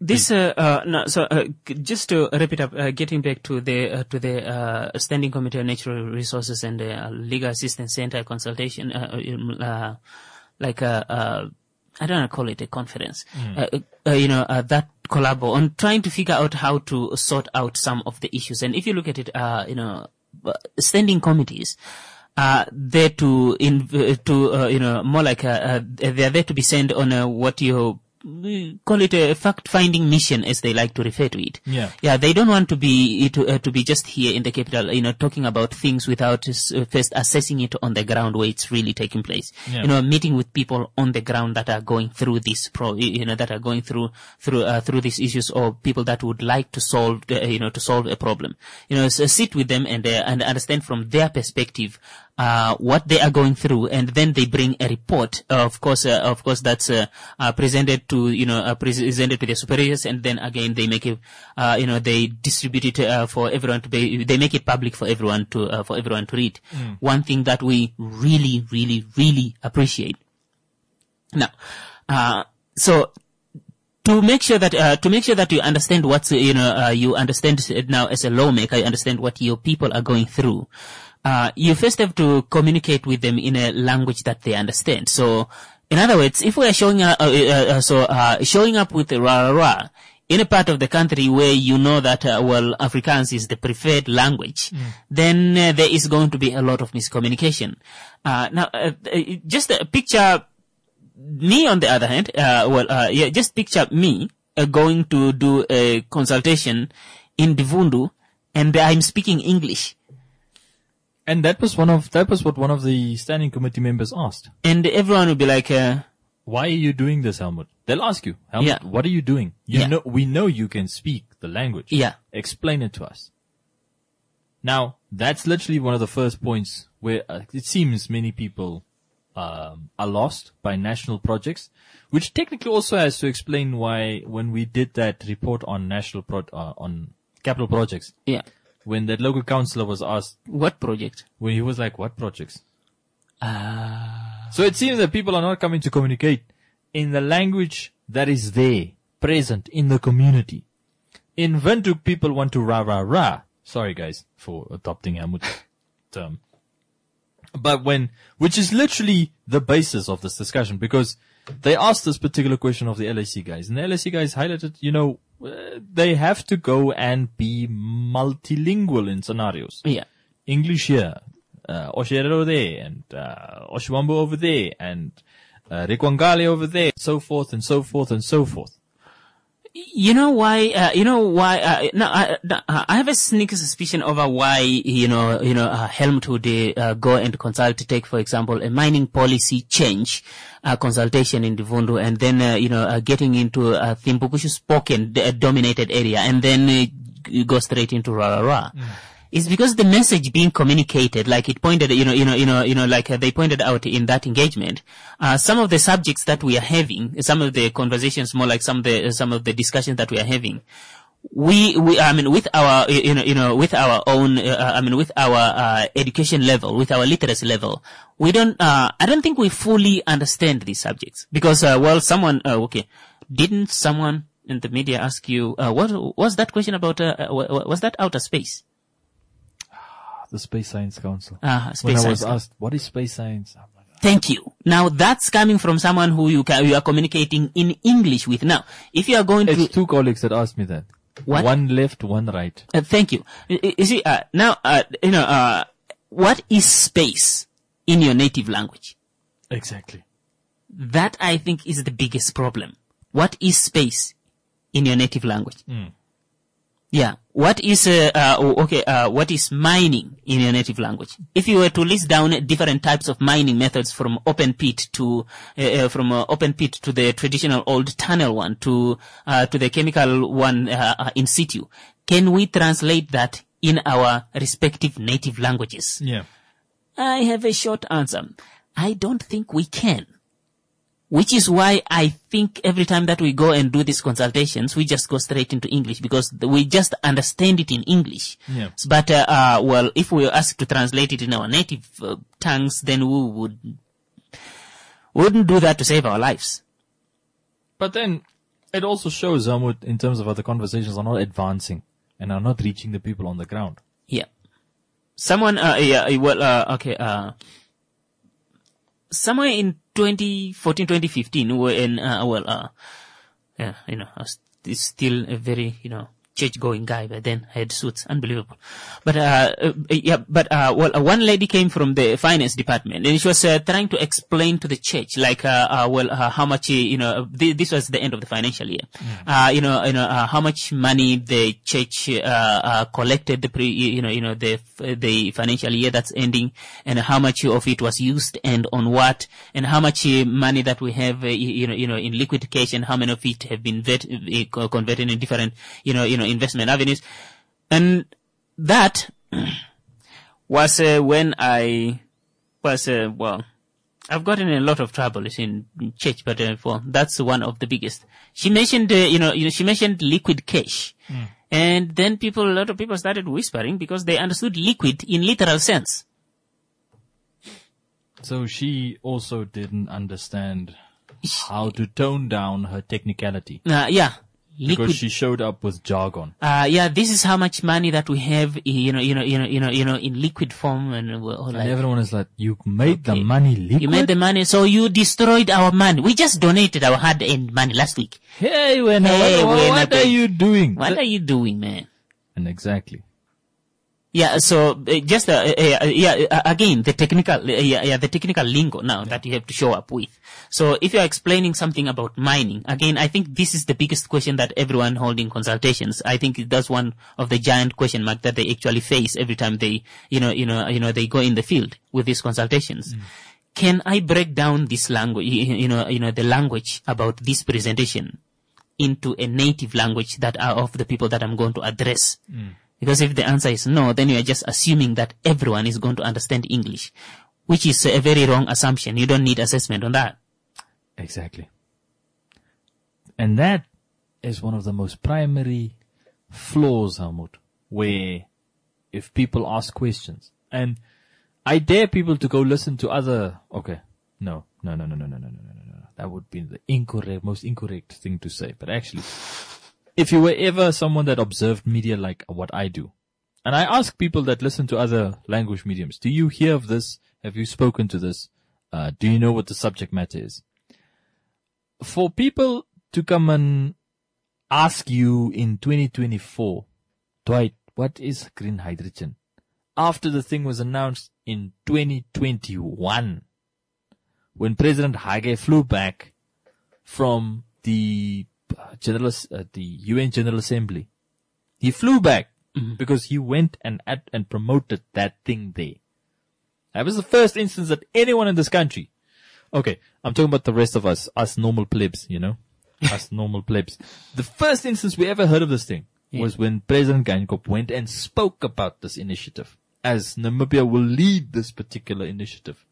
This, uh, uh, no, so, uh, g- just to wrap it up, uh, getting back to the, uh, to the, uh, Standing Committee on Natural Resources and the uh, Legal Assistance Center consultation, uh, uh, like, uh, uh, I don't want to call it a conference, Mm. uh, uh, you know, uh, that collabo on trying to figure out how to sort out some of the issues. And if you look at it, uh, you know, uh, standing committees, uh, there to, in, uh, to, uh, you know, more like, uh, uh, they're there to be sent on a, what you call it a fact-finding mission, as they like to refer to it. Yeah. Yeah, they don't want to be to, uh, to be just here in the capital, you know, talking about things without uh, first assessing it on the ground where it's really taking place. Yeah. You know, meeting with people on the ground that are going through this pro, you know, that are going through through uh, through these issues, or people that would like to solve, uh, you know, to solve a problem. You know, so sit with them and uh, and understand from their perspective uh what they are going through, and then they bring a report. Uh, of course, uh, of course, that's uh, uh, presented to you know uh, presented to their superiors, and then again they make it, uh, you know, they distribute it uh, for everyone to be. They make it public for everyone to uh, for everyone to read. Mm. One thing that we really, really, really appreciate. Now, uh, so. To make sure that, uh, to make sure that you understand what's, uh, you know, uh, you understand now as a lawmaker, you understand what your people are going through. Uh, you first have to communicate with them in a language that they understand. So, in other words, if we are showing, uh, uh, uh so, uh, showing up with rah, rah, rah, in a part of the country where you know that, uh, well, Afrikaans is the preferred language, Mm. then uh, there is going to be a lot of miscommunication. Uh, now, uh, uh, just a picture, me, on the other hand, uh, well, uh, yeah, just picture me uh, going to do a consultation in Divundu, and I'm speaking English. And that was one of, that was what one of the standing committee members asked. And everyone will be like, uh, why are you doing this, Helmut? They'll ask you, Helmut, Yeah. what are you doing? You Yeah. know, we know you can speak the language. Yeah. Explain it to us. Now, that's literally one of the first points where uh, it seems many people um, are lost by national projects, which technically also has to explain why when we did that report on national pro- uh, on capital projects, yeah, when that local councillor was asked what project, when he was like, what projects? Uh, So it seems that people are not coming to communicate in the language that is there, present in the community. In Windhoek, people want to rah rah rah. Sorry guys for adopting Helmut term. But when, which is literally the basis of this discussion, because they asked this particular question of the L A C guys, and the L A C guys highlighted, you know, uh, they have to go and be multilingual in scenarios. Yeah. English here, uh, Oshero there, and, uh, Oshwambo over there, and, uh, Rikwangale over there, so forth and so forth and so forth. You know why? Uh, you know why? Uh, no, I, no, I have a sneaky suspicion over why you know, you know, uh, Helmut would uh, go and consult to take, for example, a mining policy change uh, consultation in Divundu, and then uh, you know, uh, getting into uh, Thimpukushu spoken uh, dominated area, and then uh, you go straight into Rarara. Mm. It's because the message being communicated, like it pointed, you know, you know, you know, you know, like uh, they pointed out in that engagement, uh, some of the subjects that we are having, some of the conversations, more like some of the, some of the discussions that we are having, we, we, I mean, with our, you know, you know, with our own, uh, I mean, with our, uh, education level, with our literacy level, we don't, uh, I don't think we fully understand these subjects because, uh, well, someone, uh, okay, didn't someone in the media ask you, uh, what was that question about, uh, was that outer space? The Space Science Council. Ah, Space when I Science was asked, what is space science? Oh my God. Thank you. Now that's coming from someone who you can, you are communicating in English with. Now, if you are going it's to two colleagues that asked me that. What? One left, one right. Uh, thank you. You, you see, uh, now, uh, you know, uh, what is space in your native language? Exactly. That I think is the biggest problem. What is space in your native language? Mm. Yeah. What is, uh, uh, okay, uh, what is mining in your native language? If you were to list down different types of mining methods from open pit to, uh, uh, from uh, open pit to the traditional old tunnel one to, uh, to the chemical one, uh, uh, in situ, can we translate that in our respective native languages? Yeah. I have a short answer. I don't think we can. Which is why I think every time that we go and do these consultations, we just go straight into English because we just understand it in English. Yeah. But, uh, uh, well, if we were asked to translate it in our native uh, tongues, then we would, wouldn't do that to save our lives. But then, It also shows, um, in terms of how the conversations are not advancing and are not reaching the people on the ground. Yeah. Someone, uh, yeah, well, uh, okay, uh, somewhere in twenty fourteen, twenty fifteen, when, uh, well, uh, yeah, you know, I was still a very, you know, church-going guy, but then I had suits. Unbelievable. But, uh, uh yeah, but, uh, well, uh, one lady came from the finance department and she was, uh, trying to explain to the church, like, uh, uh well, uh, how much, you know, th- this was the end of the financial year. Mm. Uh, you know, you know, uh, how much money the church, uh, uh, collected the pre, you know, you know, the, the financial year that's ending and how much of it was used and on what and how much uh, money that we have, uh, you know, you know, in liquid cash and how many of it have been vet- uh, converted in different, you know, you know, investment avenues. And that was uh, when I was, uh, well, I've gotten in a lot of trouble in church, but uh, well, that's one of the biggest. She mentioned, uh, you know, you know, she mentioned liquid cash. Mm. And then people, a lot of people started whispering because they understood liquid in literal sense. So she also didn't understand how to tone down her technicality. Uh, yeah. Liquid. Because she showed up with jargon. Uh, yeah, this is how much money that we have, you know, you know, you know, you know, you know, in liquid form and, uh, and like, everyone is like, you made okay. the money liquid? You made the money, so you destroyed our money. We just donated our hard-earned money last week. Hey, when, hey, what, what, what are you doing? What are you doing, man? And exactly. Yeah, so uh, just uh, uh, yeah, uh, again the technical uh, yeah, yeah the technical lingo now yeah. that you have to show up with. So if you are explaining something about mining, again I think this is the biggest question that everyone holding consultations, I think that's one of the giant question mark that they actually face every time they you know you know you know they go in the field with these consultations. Mm. Can I break down this language you know you know the language about this presentation into a native language that are of the people that I'm going to address? Mm. Because if the answer is no, then you are just assuming that everyone is going to understand English, which is a very wrong assumption. You don't need assessment on that. Exactly. And that is one of the most primary flaws, Helmut, where if people ask questions, and I dare people to go listen to other, okay, no, no, no, no, no, no, no, no, no, no, no. That would be the incorrect, most incorrect thing to say. But actually, if you were ever someone that observed media like what I do, and I ask people that listen to other language mediums, do you hear of this? Have you spoken to this? Uh, do you know what the subject matter is? For people to come and ask you in twenty twenty-four, Dwight, what is green hydrogen? After the thing was announced in twenty twenty-one, when President Hage flew back from the General, uh, the U N General Assembly. He flew back mm-hmm. because he went and ad- and promoted that thing there. That was the first instance that anyone in this country. Okay, I'm talking about the rest of us, us normal plebs, you know, us normal plebs. The first instance we ever heard of this thing yeah. was when President Geingob went and spoke about this initiative, as Namibia will lead this particular initiative.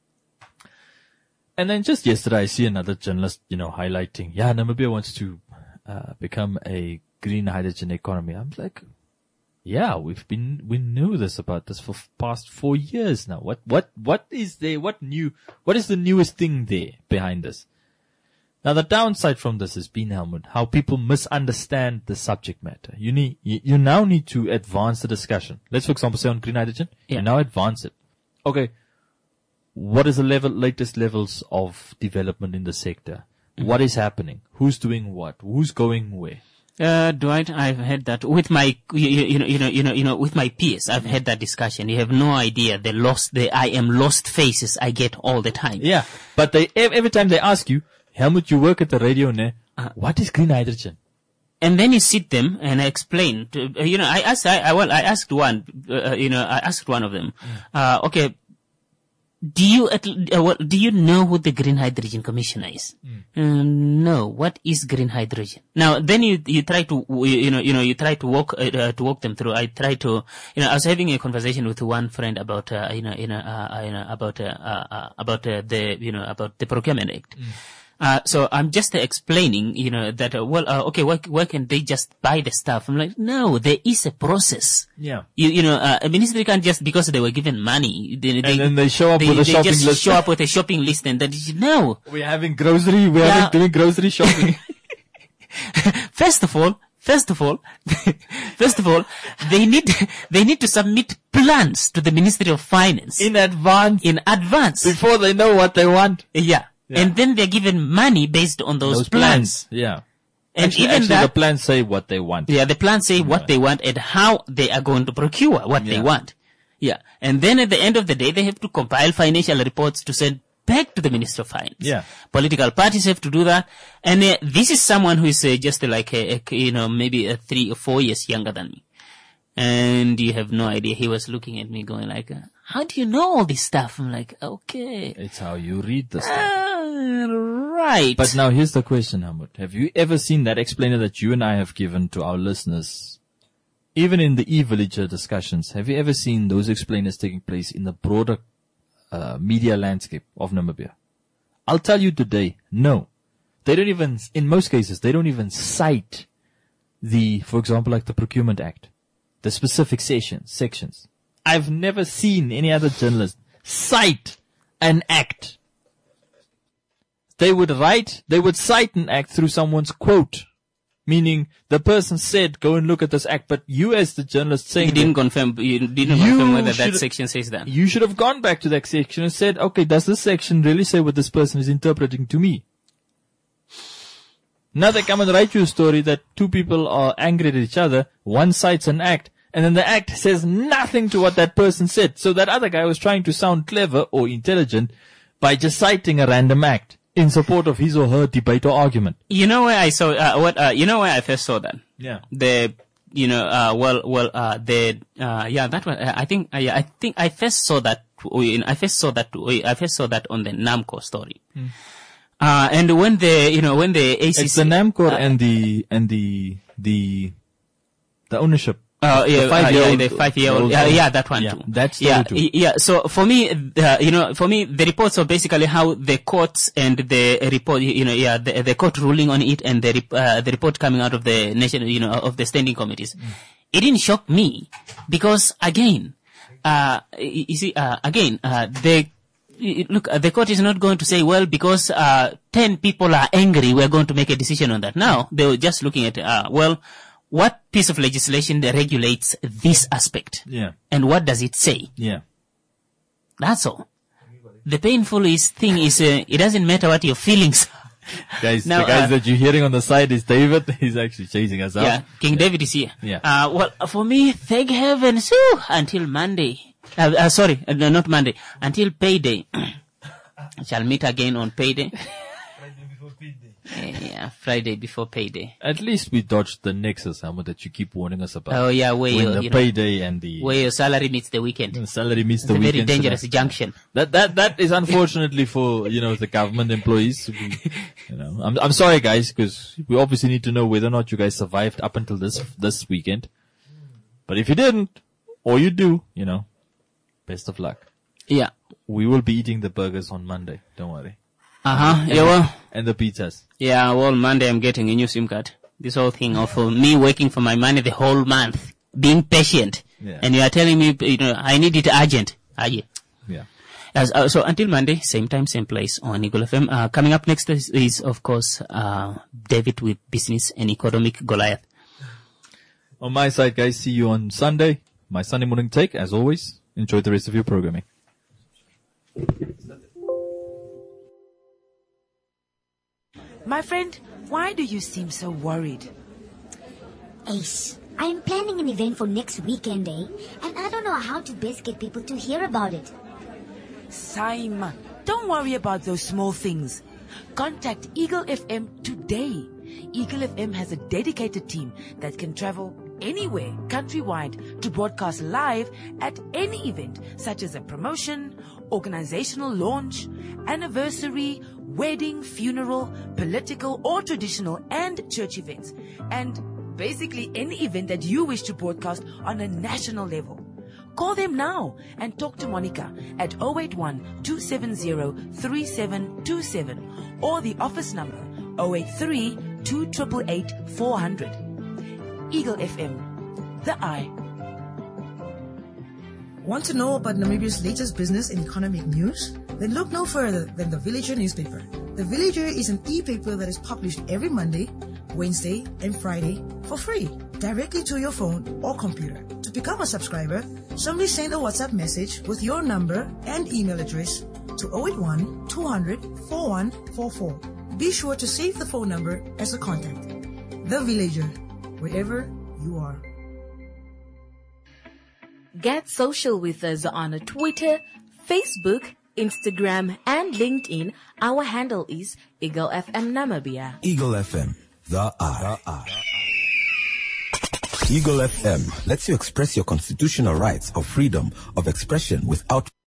And then just yesterday, I see another journalist, you know, highlighting, yeah, Namibia wants to uh, become a green hydrogen economy. I'm like, yeah, we've been, we knew this about this for past four years now. What, what, what is there? What new, what is the newest thing there behind this? Now, the downside from this has been, Helmut, how people misunderstand the subject matter. You need, you, you now need to advance the discussion. Let's, for example, say on green hydrogen. Yeah. You now advance it. Okay. What is the level, latest levels of development in the sector? Mm-hmm. What is happening? Who's doing what? Who's going where? Uh, Dwight, I've had that with my, you, you know, you know, you know, you know, with my peers. I've had that discussion. You have no idea the lost, the I am lost faces I get all the time. Yeah, but they every time they ask you, Helmut, you work at the radio, ne? Uh, what is green hydrogen? And then you sit them and I explain. To, uh, you know, I asked, I, I well, I asked one, uh, you know, I asked one of them. Mm. Uh, okay. Do you at, uh, what, do you know who the Green Hydrogen Commissioner is? Mm. Uh, no. What is green hydrogen? Now, then you you try to you know you know you try to walk uh, to walk them through. I try to you know I was having a conversation with one friend about uh, you know you know uh, you know about uh, uh, about uh, the you know about the Procurement Act. Mm. Uh, so I'm just uh, explaining, you know, that, uh, well, uh, okay, why, why can't they just buy the stuff? I'm like, no, there is a process. Yeah. You, you know, uh, a ministry can't just, because they were given money. They, and they, then they show up they, with a they shopping just list. show up with a shopping list and then, no. We're having grocery, we're yeah. having, doing grocery shopping. First of all, first of all, first of all, they need, they need to submit plans to the Ministry of Finance. In advance. In advance. Before they know what they want. Yeah. yeah. And then they're given money based on those, those plans. plans. Yeah. And actually, even actually that, the plans say what they want. Yeah, the plans say yeah. what they want and how they are going to procure what yeah. they want. Yeah. And then at the end of the day, they have to compile financial reports to send back to the Minister of Finance. Yeah. Political parties have to do that. And uh, this is someone who is uh, just uh, like, a, a, you know, maybe a three or four years younger than me. And you have no idea. He was looking at me going like, uh, how do you know all this stuff? I'm like, okay. It's how you read the stuff. Uh, right. But now here's the question, Hamud. Have you ever seen that explainer that you and I have given to our listeners? Even in the e-villager discussions, have you ever seen those explainers taking place in the broader uh, media landscape of Namibia? I'll tell you today, no. They don't even, in most cases, they don't even cite the, for example, like the Procurement Act, the specific sessions, sections. I've never seen any other journalist cite an act. They would write, they would cite an act through someone's quote. Meaning the person said, go and look at this act, but you as the journalist saying... You didn't confirm, you didn't you confirm whether that section says that. You should have gone back to that section and said, okay, does this section really say what this person is interpreting to me? Now they come and write you a story that two people are angry at each other, one cites an act, and then the act says nothing to what that person said. So that other guy was trying to sound clever or intelligent by just citing a random act in support of his or her debate or argument. You know where I saw, uh, what, uh, you know where I first saw that? Yeah. The, you know, uh, well, well, uh, the, uh, yeah, that one, I think, uh, yeah, I think I first saw that, I first saw that, I first saw that on the Namco story. Mm. Uh, and when the, you know, when the A C C. It's the Namco uh, and the, and the, the, the ownership. Uh, yeah, uh, yeah, the five-year-old, yeah, yeah, that one yeah, too. That's yeah, too. yeah. So for me, uh, you know, for me, the reports are basically how the courts and the report, you know, yeah, the, the court ruling on it and the uh, the report coming out of the national, you know, of the standing committees. Mm. It didn't shock me because again, uh, you see, uh, again, uh, the look, uh, the court is not going to say, well, because uh, ten people are angry, we're going to make a decision on that. Now they were just looking at, uh, well. What piece of legislation that regulates this aspect? Yeah. And what does it say? Yeah. That's all. The painful is thing is, uh, it doesn't matter what your feelings are. Guys, now, the guys uh, that you're hearing on the side is David. He's actually chasing us out. Yeah, King yeah. David is here. Yeah. Uh, well, for me, thank heavens, whew, until Monday. Uh, uh, sorry, uh, no, not Monday. Until payday. I shall meet again on payday. Yeah, Friday before payday. At least we dodged the nexus, Hamud, that you keep warning us about. Oh yeah, where when you, the you payday know, and the where your salary meets the weekend. The salary meets it's the a weekend. Very dangerous so junction. That that that is unfortunately for you know the government employees. We, you know, I'm I'm sorry guys, because we obviously need to know whether or not you guys survived up until this this weekend. But if you didn't, or you do, you know, best of luck. Yeah, we will be eating the burgers on Monday. Don't worry. Uh huh. Yeah, well. And the pizzas. Yeah, well, Monday I'm getting a new SIM card. This whole thing of uh, me working for my money the whole month, being patient, yeah. and you are telling me, you know, I need it urgent. Are you? Yeah. As, uh, so until Monday, same time, same place on Eagle F M. Uh, coming up next is, is of course, uh, David with Business and Economic Goliath. On my side, guys, see you on Sunday. My Sunday morning take, as always. Enjoy the rest of your programming. My friend, why do you seem so worried? Ace, I am planning an event for next weekend, eh? And I don't know how to best get people to hear about it. Saima, don't worry about those small things. Contact Eagle F M today. Eagle F M has a dedicated team that can travel anywhere countrywide to broadcast live at any event, such as a promotion, organizational launch, anniversary, wedding, funeral, political or traditional and church events, and basically any event that you wish to broadcast on a national level. Call them now and talk to Monica at zero eight one, two seven zero, three seven two seven or the office number zero eight three, two eight eight, four zero zero. Eagle F M, the eye. Want to know about Namibia's latest business and economic news? Then look no further than The Villager newspaper. The Villager is an e-paper that is published every Monday, Wednesday, and Friday for free, directly to your phone or computer. To become a subscriber, simply send a WhatsApp message with your number and email address to zero eight one, two hundred, four one four four. Be sure to save the phone number as a contact. The Villager, wherever you are. Get social with us on Twitter, Facebook, Instagram, and LinkedIn. Our handle is Eagle F M Namibia. Eagle F M, the eye. Eagle F M lets you express your constitutional rights of freedom of expression without